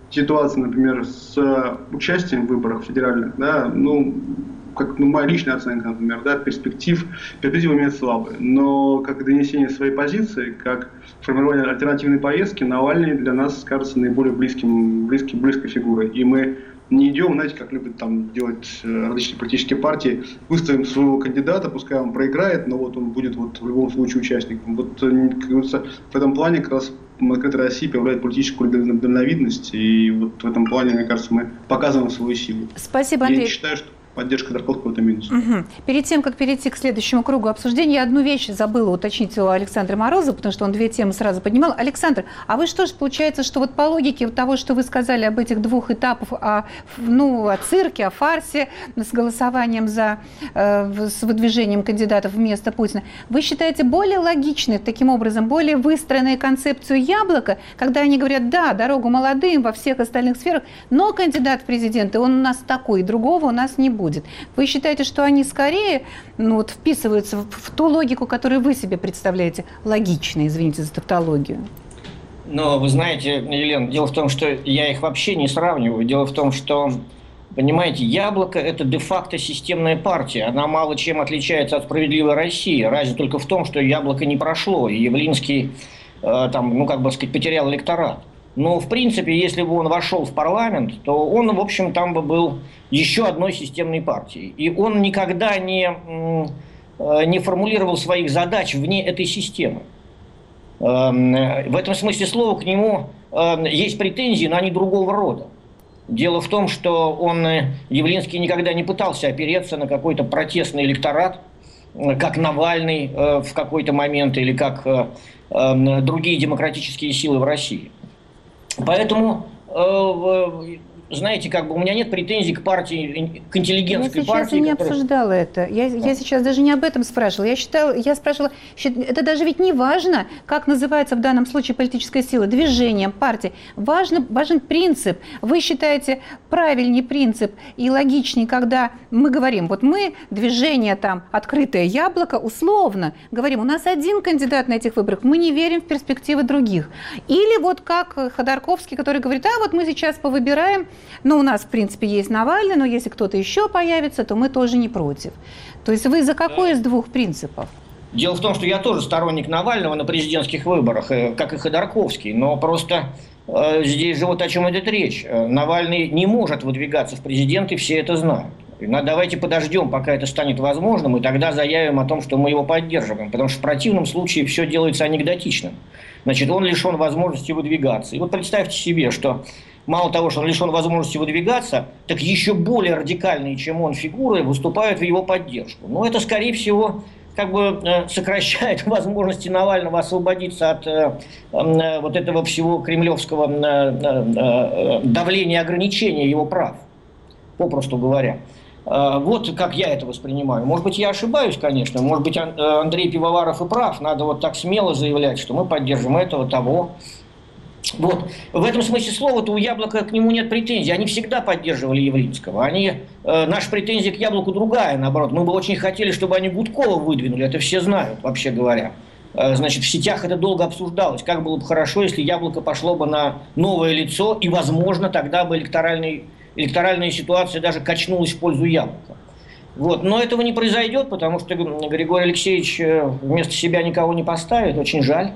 [SPEAKER 3] ситуация, например, с участием в выборах федеральных, да, ну, как ну, моя личная оценка, например, да, перспектив, перспективы имеют слабые. Но как донесение своей позиции, как формирование альтернативной повестки, Навальный для нас кажется наиболее близким, близким, близкой фигурой. И мы не идем, знаете, как любят там делать различные политические партии, выставим своего кандидата, пускай он проиграет, но вот он будет вот в любом случае участником. Вот, как говорится, в этом плане как раз «Открытая Россия» проявляет политическую дальновидность, и вот в этом плане, мне кажется, мы показываем свою силу.
[SPEAKER 1] Спасибо, Андрей.
[SPEAKER 3] Я не считаю, что поддержка Ходорковского – это минус.
[SPEAKER 1] Угу. Перед тем, как перейти к следующему кругу обсуждения, я одну вещь забыла уточнить у Александра Морозова, потому что он две темы сразу поднимал. Александр, а вы что же, получается, что вот по логике того, что вы сказали об этих двух этапах, о, ну, о цирке, о фарсе с голосованием за, э, с выдвижением кандидатов вместо Путина, вы считаете более логичной, таким образом, более выстроенной концепцию «Яблоко», когда они говорят, да, дорогу молодым во всех остальных сферах, но кандидат в президенты, он у нас такой, другого у нас не будет. Будет. Вы считаете, что они скорее ну, вот, вписываются в, в ту логику, которую вы себе представляете, логично, извините за тавтологию?
[SPEAKER 5] Но вы знаете, Елена, дело в том, что я их вообще не сравниваю. Дело в том, что, понимаете, «Яблоко» – это де-факто системная партия. Она мало чем отличается от «Справедливой России». Разница только в том, что «Яблоко» не прошло, и Явлинский э, там, ну, как бы сказать, потерял электорат. Но, в принципе, если бы он вошел в парламент, то он, в общем, там бы был еще одной системной партией. И он никогда не, не формулировал своих задач вне этой системы. В этом смысле слова к нему есть претензии, но они другого рода. Дело в том, что он, Явлинский, никогда не пытался опереться на какой-то протестный электорат, как Навальный в какой-то момент или как другие демократические силы в России. Поэтому, э, знаете, как бы у меня нет претензий к партии, к интеллигентской партии.
[SPEAKER 1] Я сейчас не
[SPEAKER 5] которая...
[SPEAKER 1] обсуждала это. Я, я сейчас даже не об этом спрашивала. Я считала, я спрашивала, это даже ведь не важно, как называется в данном случае политическая сила, движение, партия. Важно, важен принцип. Вы считаете правильнее принцип и логичнее, когда мы говорим, вот мы, движение там «Открытое Яблоко», условно говорим, у нас один кандидат на этих выборах, мы не верим в перспективы других. Или вот как Ходорковский, который говорит, а вот мы сейчас повыбираем, ну, у нас, в принципе, есть Навальный, но если кто-то еще появится, то мы тоже не против. То есть вы за какой из двух принципов?
[SPEAKER 5] Дело в том, что я тоже сторонник Навального на президентских выборах, как и Ходорковский, но просто э, здесь же вот о чем идет речь. Навальный не может выдвигаться в президенты, все это знают. Давайте подождем, пока это станет возможным, и тогда заявим о том, что мы его поддерживаем, потому что в противном случае все делается анекдотичным. Значит, он лишен возможности выдвигаться. И вот представьте себе, что мало того, что он лишен возможности выдвигаться, так еще более радикальные, чем он, фигуры выступают в его поддержку. Но это, скорее всего, как бы сокращает возможности Навального освободиться от э, э, вот этого всего кремлевского э, э, давления, ограничения его прав, попросту говоря. Э, вот как я это воспринимаю. Может быть, я ошибаюсь, конечно. Может быть, Андрей Пивоваров и прав. Надо вот так смело заявлять, что мы поддержим этого, того. Вот. В этом смысле слова-то у «Яблока» к нему нет претензий. Они всегда поддерживали Явлинского. Они, э, наша претензия к «Яблоку» другая, наоборот. Мы бы очень хотели, чтобы они Гудкова выдвинули. Это все знают, вообще говоря. Э, значит, в сетях это долго обсуждалось. Как было бы хорошо, если «Яблоко» пошло бы на новое лицо, и, возможно, тогда бы электоральный, электоральная ситуация даже качнулась в пользу «Яблока». Вот. Но этого не произойдет, потому что Григорий Алексеевич вместо себя никого не поставит. Очень жаль.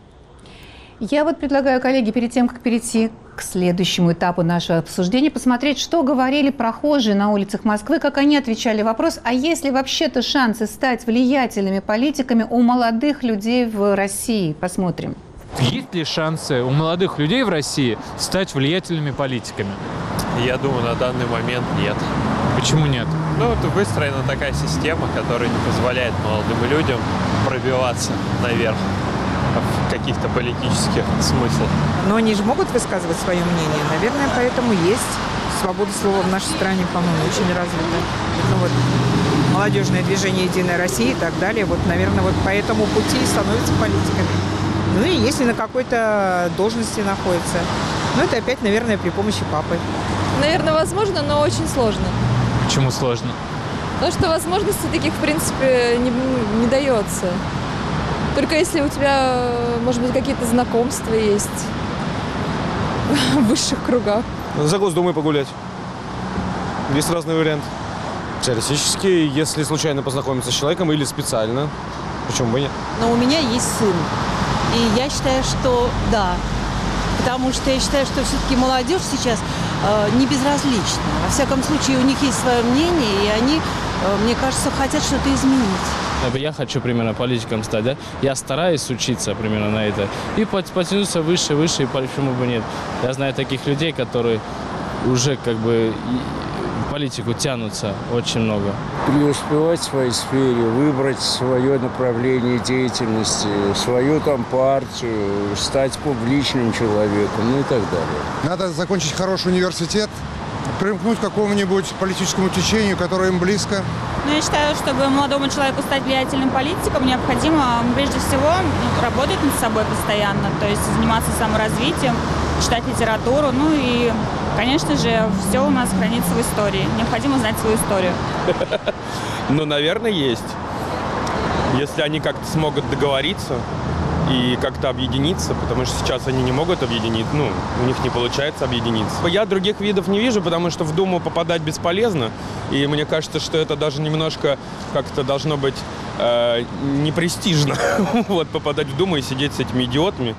[SPEAKER 1] Я вот предлагаю, коллеги, перед тем, как перейти к следующему этапу нашего обсуждения, посмотреть, что говорили прохожие на улицах Москвы, как они отвечали на вопрос, а есть ли вообще-то шансы стать влиятельными политиками у молодых людей в России? Посмотрим.
[SPEAKER 9] Есть ли шансы у молодых людей в России стать влиятельными политиками?
[SPEAKER 10] Я думаю, на данный момент нет.
[SPEAKER 9] Почему нет?
[SPEAKER 10] Ну, это выстроена такая система, которая не позволяет молодым людям пробиваться наверх в каких-то политических смыслах.
[SPEAKER 11] Но они же могут высказывать свое мнение. Наверное, поэтому есть свобода слова в нашей стране, по-моему, очень развита. Ну вот, молодежное движение «Единая Россия» и так далее. Вот, наверное, вот по этому пути и становятся политиками. Ну и если на какой-то должности находится. Ну это опять, наверное, при помощи папы.
[SPEAKER 12] Наверное, возможно, но очень сложно.
[SPEAKER 9] Почему сложно?
[SPEAKER 12] Потому что возможностей таких, в принципе, не, не дается. Только если у тебя, может быть, какие-то знакомства есть. в высших кругах.
[SPEAKER 13] За Госдумой погулять. Есть разные варианты. Теоретически, если случайно познакомиться с человеком или специально, почему бы нет?
[SPEAKER 14] Но у меня есть сын. И я считаю, что да. Потому что я считаю, что все-таки молодежь сейчас э, не безразлична. Во всяком случае, у них есть свое мнение, и они, э, мне кажется, хотят что-то изменить.
[SPEAKER 15] Я хочу примерно политиком стать, да? Я стараюсь учиться примерно на это. И потянуться выше, выше, и почему бы нет. Я знаю таких людей, которые уже как бы в политику тянутся очень много.
[SPEAKER 16] Преуспевать в своей сфере, выбрать свое направление деятельности, свою там партию, стать публичным человеком, ну и так далее.
[SPEAKER 17] Надо закончить хороший университет, примкнуть к какому-нибудь политическому течению, которое им близко.
[SPEAKER 18] Ну, я считаю, чтобы молодому человеку стать влиятельным политиком, необходимо, прежде всего, работать над собой постоянно, то есть заниматься саморазвитием, читать литературу, ну и, конечно же, все у нас хранится в истории. Необходимо знать свою историю.
[SPEAKER 19] Ну, наверное, есть. Если они как-то смогут договориться и как-то объединиться, потому что сейчас они не могут объединиться, ну, у них не получается объединиться. Я других видов не вижу, потому что в Думу попадать бесполезно, и мне кажется, что это даже немножко как-то должно быть э, непрестижно, вот, попадать в Думу и сидеть с этими идиотами.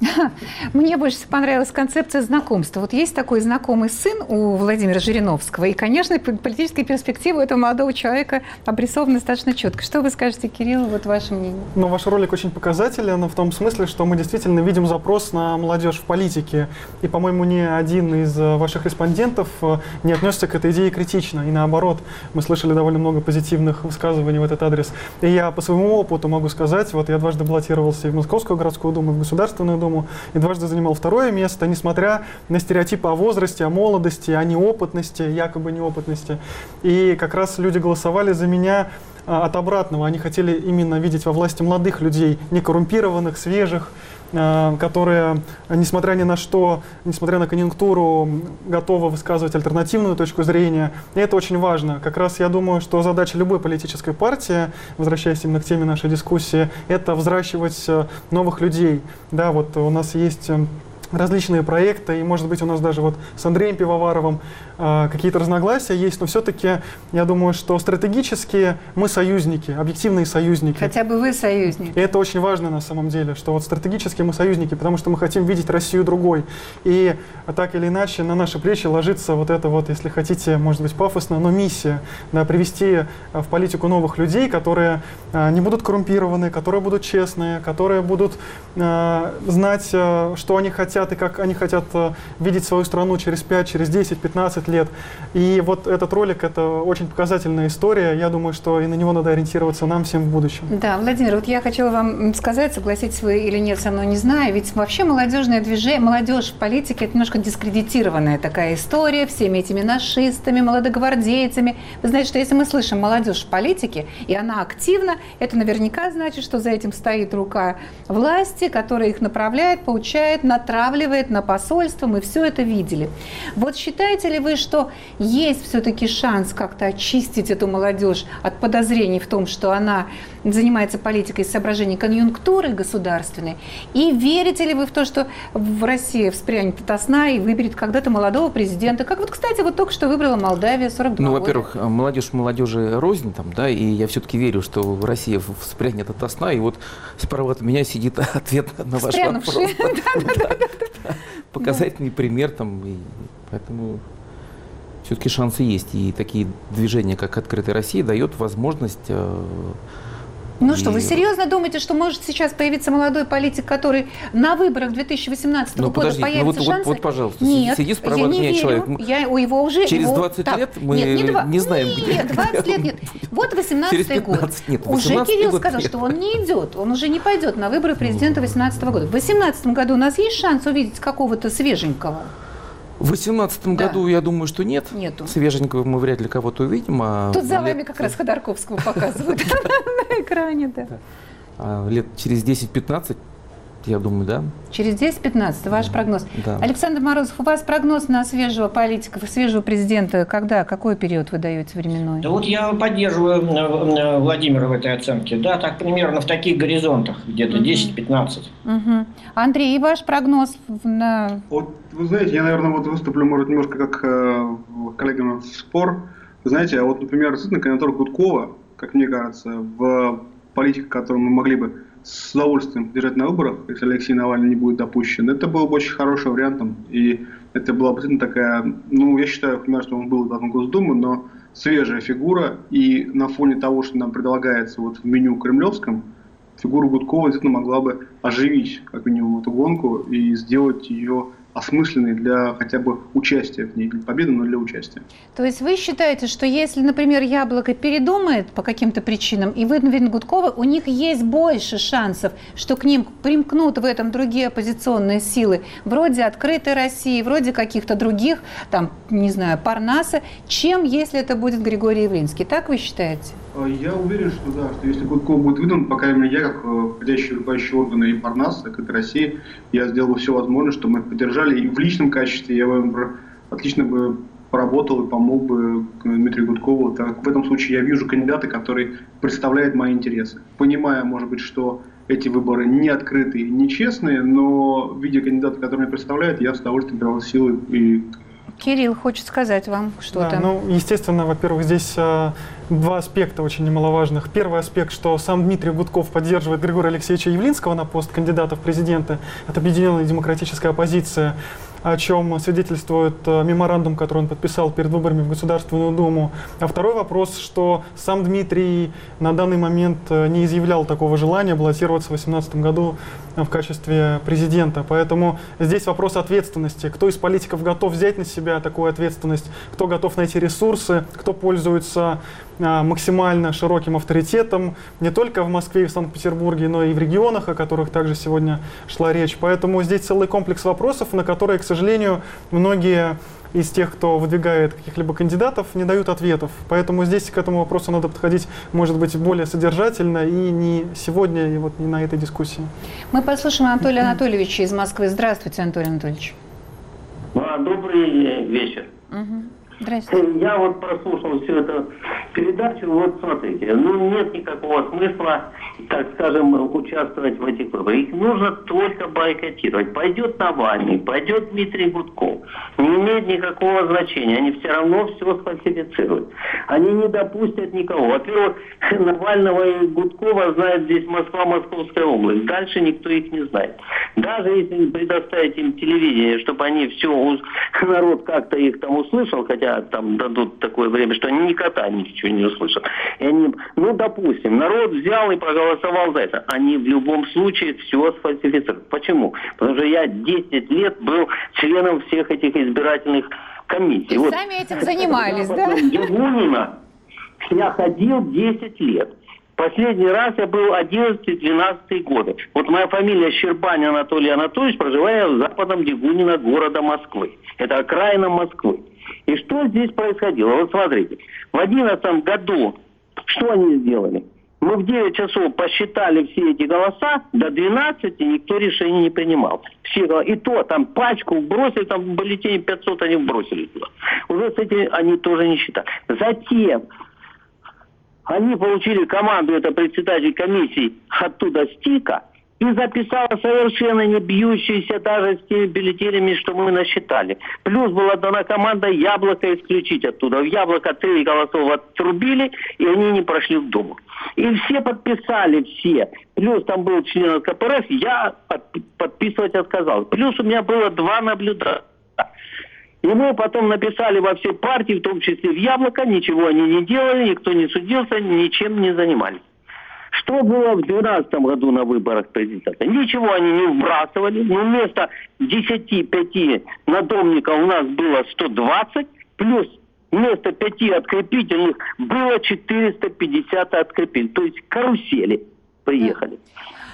[SPEAKER 1] Мне больше понравилась концепция знакомства. Вот есть такой знакомый сын у Владимира Жириновского, и, конечно, политическая перспектива этого молодого человека обрисована достаточно четко. Что вы скажете, Кирилл, вот ваше мнение?
[SPEAKER 2] Ну, ваш ролик очень показателен в том смысле, что мы действительно видим запрос на молодежь в политике. И, по-моему, ни один из ваших респондентов не отнесся к этой идее критично. И наоборот, мы слышали довольно много позитивных высказываний в этот адрес. И я по своему опыту могу сказать, вот я дважды баллотировался и в Московскую городскую думу, и в Государственную думу, и дважды занимал второе место, несмотря на стереотипы о возрасте, о молодости, о неопытности, якобы неопытности. И как раз люди голосовали за меня а, от обратного. Они хотели именно видеть во власти молодых людей, некоррумпированных, свежих, а, которые, несмотря ни на что, несмотря на конъюнктуру, готовы высказывать альтернативную точку зрения. И это очень важно. Как раз я думаю, что задача любой политической партии, возвращаясь именно к теме нашей дискуссии, это взращивать новых людей. Да, вот у нас есть различные проекты, и, может быть, у нас даже вот с Андреем Пивоваровым э, какие-то разногласия есть, но все-таки я думаю, что стратегически мы союзники, объективные союзники.
[SPEAKER 1] Хотя бы вы союзники.
[SPEAKER 2] И это очень важно на самом деле, что вот стратегически мы союзники, потому что мы хотим видеть Россию другой. И так или иначе на наши плечи ложится вот это вот, если хотите, может быть, пафосно, но миссия, да, привести в политику новых людей, которые э, не будут коррумпированы, которые будут честные, которые будут э, знать, э, что они хотят, и как они хотят uh, видеть свою страну через пять, через десять, пятнадцать лет. И вот этот ролик — это очень показательная история. Я думаю, что и на него надо ориентироваться нам всем в будущем.
[SPEAKER 1] Да, Владимир, вот я хотела вам сказать, согласитесь вы или нет со мной, не знаю, ведь вообще молодежное движение, молодежь в политике — это немножко дискредитированная такая история всеми этими нашистами, молодогвардейцами. Вы знаете, что если мы слышим молодежь в политике, и она активна, это наверняка значит, что за этим стоит рука власти, которая их направляет, поучает, натравливает на посольство, мы все это видели. Вот считаете ли вы, что есть все-таки шанс как-то очистить эту молодежь от подозрений в том, что она занимается политикой из соображений конъюнктуры государственной? И верите ли вы в то, что в России вспрянет ото сна и выберет когда-то молодого президента? Как вот, кстати, вот только что выбрала Молдавия, сорок два
[SPEAKER 4] Ну,
[SPEAKER 1] года.
[SPEAKER 4] во-первых, молодежь молодежи рознь, там, да, и я все-таки верю, что Россия вспрянет ото сна, и вот справа от меня сидит ответ на ваш вопрос. Показательный пример там, и поэтому все-таки шансы есть. И такие движения, как «Открытая Россия», дает возможность... Э,
[SPEAKER 1] ну
[SPEAKER 4] и...
[SPEAKER 1] что, вы серьезно думаете, что может сейчас появиться молодой политик, который на выборах две тысячи восемнадцатого
[SPEAKER 4] ну,
[SPEAKER 1] года
[SPEAKER 4] подождите,
[SPEAKER 1] появится
[SPEAKER 4] ну, вот,
[SPEAKER 1] шансы?
[SPEAKER 4] Вот, вот, пожалуйста,
[SPEAKER 1] нет,
[SPEAKER 4] сиди справа
[SPEAKER 1] я
[SPEAKER 4] от
[SPEAKER 1] не
[SPEAKER 4] меня
[SPEAKER 1] верю.
[SPEAKER 4] человек.
[SPEAKER 1] Я, у его уже,
[SPEAKER 4] Через
[SPEAKER 1] его,
[SPEAKER 4] двадцать
[SPEAKER 1] так,
[SPEAKER 4] лет мы
[SPEAKER 1] нет, не, два,
[SPEAKER 4] не знаем,
[SPEAKER 1] нет,
[SPEAKER 4] где.
[SPEAKER 1] Нет, двадцать лет нет. Вот восемнадцатый год.
[SPEAKER 4] Нет,
[SPEAKER 1] уже Кирилл
[SPEAKER 4] год
[SPEAKER 1] сказал,
[SPEAKER 4] нет.
[SPEAKER 1] что он не идет, он уже не пойдет на выборы президента восемнадцатого года. В восемнадцатом году у нас есть шанс увидеть какого-то свеженького?
[SPEAKER 4] В две тысячи восемнадцатом да. году, я думаю, что нет.
[SPEAKER 1] Нету.
[SPEAKER 4] Свеженького мы вряд ли кого-то увидим. А
[SPEAKER 1] Тут за
[SPEAKER 4] лет...
[SPEAKER 1] вами как раз Ходорковского показывают на экране. Да.
[SPEAKER 4] А лет через десять-пятнадцать я думаю, да.
[SPEAKER 1] Через десять-пятнадцать, ваш прогноз.
[SPEAKER 4] Да.
[SPEAKER 1] Александр Морозов, у вас прогноз на свежего политика, свежего президента, когда, какой период вы даете временной?
[SPEAKER 5] Да вот я поддерживаю Владимира в этой оценке. Да, так примерно в таких горизонтах, где-то угу. десять-пятнадцать.
[SPEAKER 1] Угу. Андрей, и ваш прогноз на...
[SPEAKER 3] Вот, вы знаете, я, наверное, вот выступлю, может, немножко как э, коллегам в спор. Вы знаете, а вот, например, действительно, кандидатура Гудкова, как мне кажется, в политику, которую мы могли бы с удовольствием держать на выборах, если Алексей Навальный не будет допущен, это было бы очень хорошим вариантом. И это была бы действительно такая, ну, я считаю, понимаю, что он был в Госдуму, но свежая фигура. И на фоне того, что нам предлагается вот в меню кремлевском, фигура Гудкова действительно могла бы оживить, как минимум, эту гонку и сделать ее осмысленной для хотя бы участия в ней. Не победы, но для участия.
[SPEAKER 1] То есть вы считаете, что если, например, Яблоко передумает по каким-то причинам и выдвинет Гудкова, у них есть больше шансов, что к ним примкнут в этом другие оппозиционные силы, вроде «Открытой России», вроде каких-то других, там, не знаю, Парнаса, чем если это будет Григорий Явлинский. Так вы считаете?
[SPEAKER 3] Я уверен, что да, что если Гудков будет выдан, по крайней мере, я, как входящий руководящий органы и Парнаса, как и России, я сделал все возможное, чтобы мы их поддержали. И в личном качестве я бы отлично бы поработал и помог бы Дмитрию Гудкову. Так как в этом случае я вижу кандидата, который представляет мои интересы. Понимая, может быть, что эти выборы не открытые, не честные, но видя кандидата, который меня представляет, я с удовольствием прилагал силы и...
[SPEAKER 1] Кирилл хочет сказать вам что-то.
[SPEAKER 2] Да, ну, естественно, во-первых, здесь э, два аспекта очень немаловажных. Первый аспект, что сам Дмитрий Гудков поддерживает Григория Алексеевича Явлинского на пост кандидата в президенты. Это объединенная демократическая оппозиция, о чем свидетельствует э, меморандум, который он подписал перед выборами в Государственную Думу. А второй вопрос, что сам Дмитрий на данный момент э, не изъявлял такого желания баллотироваться в две тысячи восемнадцатом году в качестве президента. Поэтому здесь вопрос ответственности. Кто из политиков готов взять на себя такую ответственность, кто готов найти ресурсы, кто пользуется а, максимально широким авторитетом не только в Москве и в Санкт-Петербурге, но и в регионах, о которых также сегодня шла речь. Поэтому здесь целый комплекс вопросов, на которые, к сожалению, многие из тех, кто выдвигает каких-либо кандидатов, не дают ответов. Поэтому здесь к этому вопросу надо подходить, может быть, более содержательно и не сегодня, и вот не на этой дискуссии.
[SPEAKER 1] Мы послушаем Анатолия Анатольевича из Москвы. Здравствуйте, Анатолий Анатольевич.
[SPEAKER 20] Добрый вечер.
[SPEAKER 1] Угу. Здравствуйте.
[SPEAKER 20] Я вот прослушал всю эту передачу. Вот смотрите, ну нет никакого смысла, так скажем, участвовать в этих выборах. Их нужно только бойкотировать. Пойдет Навальный, пойдет Дмитрий Гудков. Не имеет никакого значения. Они все равно все сфальсифицируют. Они не допустят никого. Во-первых, Навального и Гудкова знает здесь Москва, Московская область. Дальше никто их не знает. Даже если предоставить им телевидение, чтобы они все, народ как-то их там услышал, хотя там дадут такое время, что они никогда ничего не услышат. И они, ну, допустим, народ взял и проголосовал за это. Они в любом случае все сфальсифицируют. Почему? Потому что я десять лет был членом всех этих избирательных комиссий.
[SPEAKER 1] И вот, сами этим занимались, да?
[SPEAKER 20] Дегунина я ходил десять лет. Последний раз я был одиннадцатый-двенадцатый годы. Вот моя фамилия Щербань Анатолий Анатольевич, проживаю в западном Дегунино города Москвы. Это окраина Москвы. И что здесь происходило? Вот смотрите, в одиннадцатом году что они сделали? Мы в девять часов посчитали все эти голоса, до двенадцати никто решений не принимал. Все, и то там пачку бросили, там в бюллетене пятьсот они бросили туда. Уже с этим они тоже не считали. Затем они получили команду, это председатель комиссии оттуда СТИКа, и записала совершенно не бьющиеся даже с теми бюллетенями, что мы насчитали. Плюс была дана команда «Яблоко» исключить оттуда. В «Яблоко» три голосов отрубили, и они не прошли в Думу. И все подписали, все. Плюс там был член КПРФ, я подписывать отказал. Плюс у меня было два наблюдателя. Ему потом написали во все партии, в том числе в «Яблоко», ничего они не делали, никто не судился, ничем не занимались. Что было в две тысячи двенадцатом году на выборах президента? Ничего они не вбрасывали. Но вместо десяти пяти надомников у нас было сто двадцать, плюс вместо пяти открепительных было четыреста пятьдесят открепительных. То есть карусели приехали.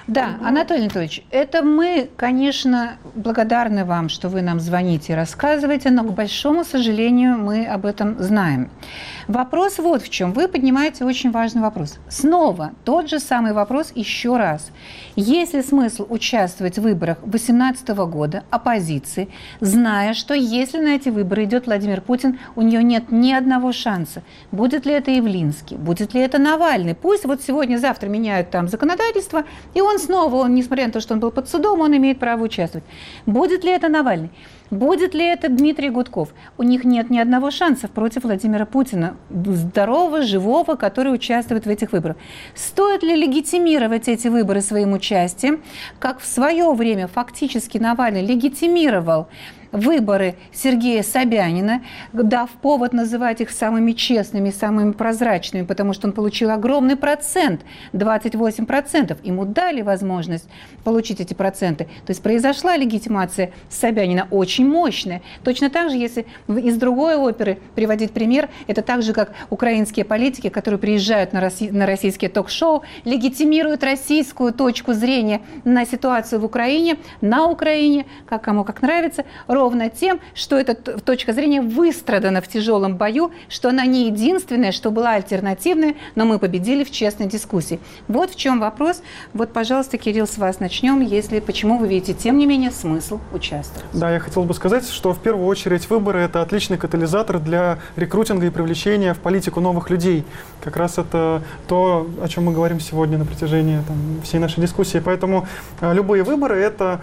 [SPEAKER 1] Да, Анатолий Анатольевич, это мы, конечно, благодарны вам, что вы нам звоните и рассказываете, но, к большому сожалению, мы об этом знаем. Вопрос вот в чем. Вы поднимаете очень важный вопрос. Снова тот же самый вопрос еще раз. Есть ли смысл участвовать в выборах две тысячи восемнадцатого года оппозиции, зная, что если на эти выборы идет Владимир Путин, у нее нет ни одного шанса? Будет ли это Явлинский? Будет ли это Навальный? Пусть вот сегодня-завтра меняют там законодательство, и он снова, он, несмотря на то, что он был под судом, он имеет право участвовать. Будет ли это Навальный? Будет ли это Дмитрий Гудков? У них нет ни одного шанса против Владимира Путина, здорового, живого, который участвует в этих выборах. Стоит ли легитимировать эти выборы своим участием, как в свое время фактически Навальный легитимировал выборы Сергея Собянина, дав повод называть их самыми честными, самыми прозрачными, потому что он получил огромный процент, двадцать восемь процентов. Ему дали возможность получить эти проценты. То есть произошла легитимация Собянина очень мощная. Точно так же, если из другой оперы приводить пример, это так же, как украинские политики, которые приезжают на, россий, на российские ток-шоу, легитимируют российскую точку зрения на ситуацию в Украине, на Украине, как кому как нравится, ровно тем, что эта точка зрения выстрадана в тяжелом бою, что она не единственная, что была альтернативная, но мы победили в честной дискуссии. Вот в чем вопрос. Вот, пожалуйста, Кирилл, с вас начнем. Если, почему вы видите, тем не менее, смысл участвовать?
[SPEAKER 2] Да, я хотел бы сказать, что в первую очередь выборы – это отличный катализатор для рекрутинга и привлечения в политику новых людей. Как раз это то, о чем мы говорим сегодня на протяжении там, всей нашей дискуссии. Поэтому э, любые выборы – это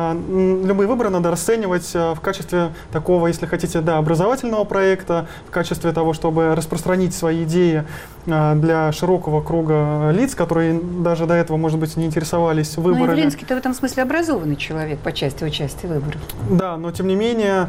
[SPEAKER 2] Любые выборы надо расценивать в качестве такого, если хотите, да, образовательного проекта, в качестве того, чтобы распространить свои идеи для широкого круга лиц, которые даже до этого, может быть, не интересовались выборами.
[SPEAKER 1] Но Явлинский-то в этом смысле образованный человек по части участия в выборах.
[SPEAKER 2] Да, но тем не менее,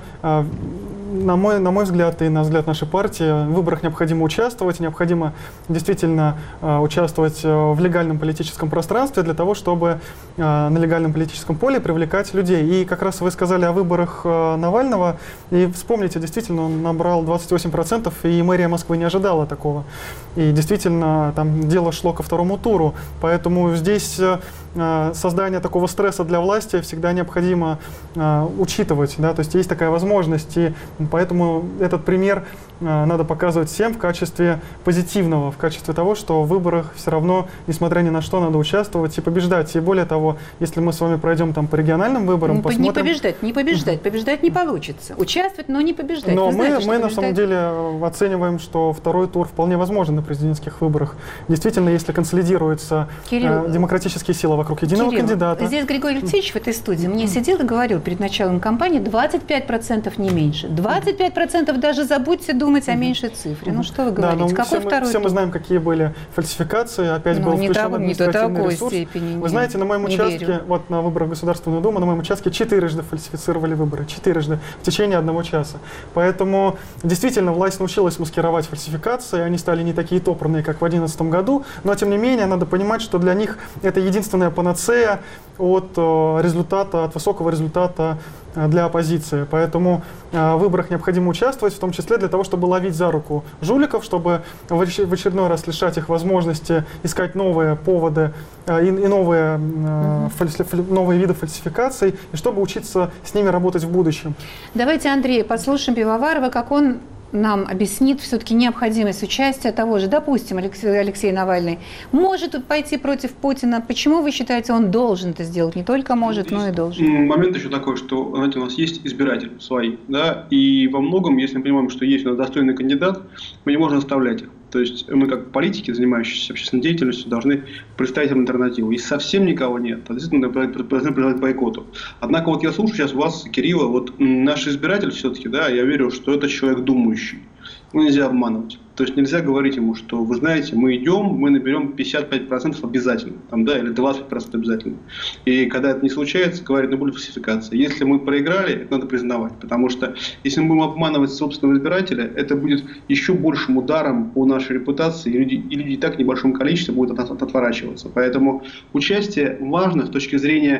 [SPEAKER 2] на мой, на мой взгляд и на взгляд нашей партии, в выборах необходимо участвовать, необходимо действительно участвовать в легальном политическом пространстве для того, чтобы на легальном политическом поле привлекать людей. И как раз вы сказали о выборах Навального, и вспомните, действительно, он набрал двадцать восемь процентов, и мэрия Москвы не ожидала такого. И действительно, там дело шло ко второму туру, поэтому здесь создание такого стресса для власти всегда необходимо э, учитывать, да, то есть есть такая возможность, и поэтому этот пример э, надо показывать всем в качестве позитивного, в качестве того, что в выборах все равно, несмотря ни на что, надо участвовать и побеждать. И более того, если мы с вами пройдем там по региональным выборам,
[SPEAKER 1] не,
[SPEAKER 2] посмотрим...
[SPEAKER 1] Не побеждать, не побеждать, побеждать не получится. Участвовать, но не побеждать.
[SPEAKER 2] Но
[SPEAKER 1] Вы
[SPEAKER 2] мы,
[SPEAKER 1] знаете,
[SPEAKER 2] мы на
[SPEAKER 1] побеждать...
[SPEAKER 2] самом деле оцениваем, что второй тур вполне возможен на президентских выборах. Действительно, если консолидируются э, демократические силы вокруг единого
[SPEAKER 1] Кирилл,
[SPEAKER 2] кандидата.
[SPEAKER 1] Здесь Григорий Алексеевич в этой студии мне сидел и говорил перед началом кампании двадцать пять процентов не меньше. двадцать пять процентов даже забудьте думать о меньшей цифре. Ну что вы говорите?
[SPEAKER 2] Да,
[SPEAKER 1] Какой
[SPEAKER 2] все
[SPEAKER 1] второй
[SPEAKER 2] мы, все
[SPEAKER 1] тур?
[SPEAKER 2] мы знаем, какие были фальсификации. Опять
[SPEAKER 1] ну,
[SPEAKER 2] был
[SPEAKER 1] не
[SPEAKER 2] включен
[SPEAKER 1] до,
[SPEAKER 2] административный
[SPEAKER 1] не до такой
[SPEAKER 2] ресурс.
[SPEAKER 1] степени.
[SPEAKER 2] Вы знаете, на моем участке,
[SPEAKER 1] верю.
[SPEAKER 2] вот на выборах в Государственную Думу, на моем участке четырежды фальсифицировали выборы. Четырежды в течение одного часа. Поэтому действительно власть научилась маскировать фальсификации. Они стали не такие топорные, как в две тысячи одиннадцатом году. Но тем не менее, надо понимать, что для них это единственная панацея от результата, от высокого результата для оппозиции. Поэтому в выборах необходимо участвовать, в том числе для того, чтобы ловить за руку жуликов, чтобы в очередной раз лишать их возможности искать новые поводы и, и новые, mm-hmm. новые виды фальсификаций, и чтобы учиться с ними работать в будущем.
[SPEAKER 1] Давайте, Андрей, послушаем Пивоварова, как он нам объяснит все-таки необходимость участия того же, допустим, Алексей, Алексей Навальный может пойти против Путина. Почему вы считаете, он должен это сделать? Не только может, но и должен.
[SPEAKER 3] Момент еще такой, что, знаете, у нас есть избиратели свои, да, и во многом, если мы понимаем, что есть у нас достойный кандидат, мы не можем оставлять их. То есть мы, как политики, занимающиеся общественной деятельностью, должны представить им альтернативу. Если совсем никого нет, то действительно должны предложить бойкоту. Однако вот я слушаю сейчас вас, Кирилла, вот наш избиратель все-таки, да, я верю, что это человек думающий. Его нельзя обманывать. То есть нельзя говорить ему, что вы знаете, мы идем, мы наберем пятьдесят пять процентов обязательно, там, да, или двадцать пять процентов обязательно. И когда это не случается, говорить, ну, будет фальсификация. Если мы проиграли, это надо признавать. Потому что если мы будем обманывать собственного избирателя, это будет еще большим ударом по нашей репутации, и люди, и люди и так в небольшом количестве будут от нас отворачиваться. Поэтому участие важно с точки зрения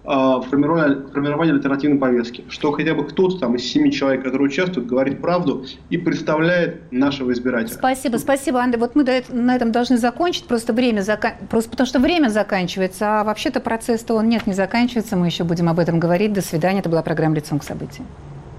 [SPEAKER 3] формирование, формирование альтернативной повестки, что хотя бы кто-то там из семи человек, которые участвуют, говорит правду и представляет нашего избирателя.
[SPEAKER 1] Спасибо, спасибо, Андрей. Вот мы на этом должны закончить, просто время зака... просто потому что время заканчивается, а вообще-то процесс-то он нет, не заканчивается, мы еще будем об этом говорить. До свидания, это была программа «Лицом к событиям».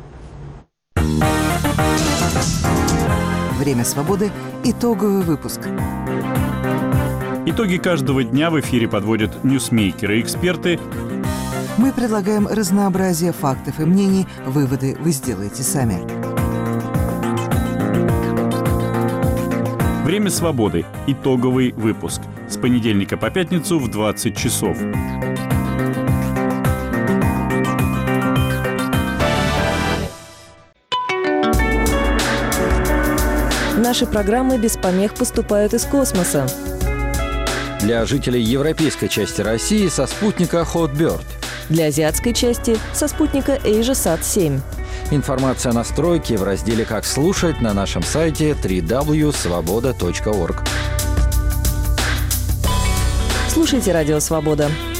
[SPEAKER 21] Время свободы. Итоговый выпуск.
[SPEAKER 22] Итоги каждого дня в эфире подводят ньюсмейкеры и эксперты.
[SPEAKER 21] Мы предлагаем разнообразие фактов и мнений. Выводы вы сделаете сами.
[SPEAKER 22] Время свободы. Итоговый выпуск. С понедельника по пятницу в двадцать часов.
[SPEAKER 23] Наши программы без помех поступают из космоса.
[SPEAKER 24] Для жителей европейской части России со спутника Hotbird.
[SPEAKER 23] Для азиатской части со спутника AsiaSat семь.
[SPEAKER 24] Информация о настройке в разделе «Как слушать» на нашем сайте дабл-ю дабл ю дабл ю точка свобода точка орг.
[SPEAKER 23] Слушайте «Радио Свобода».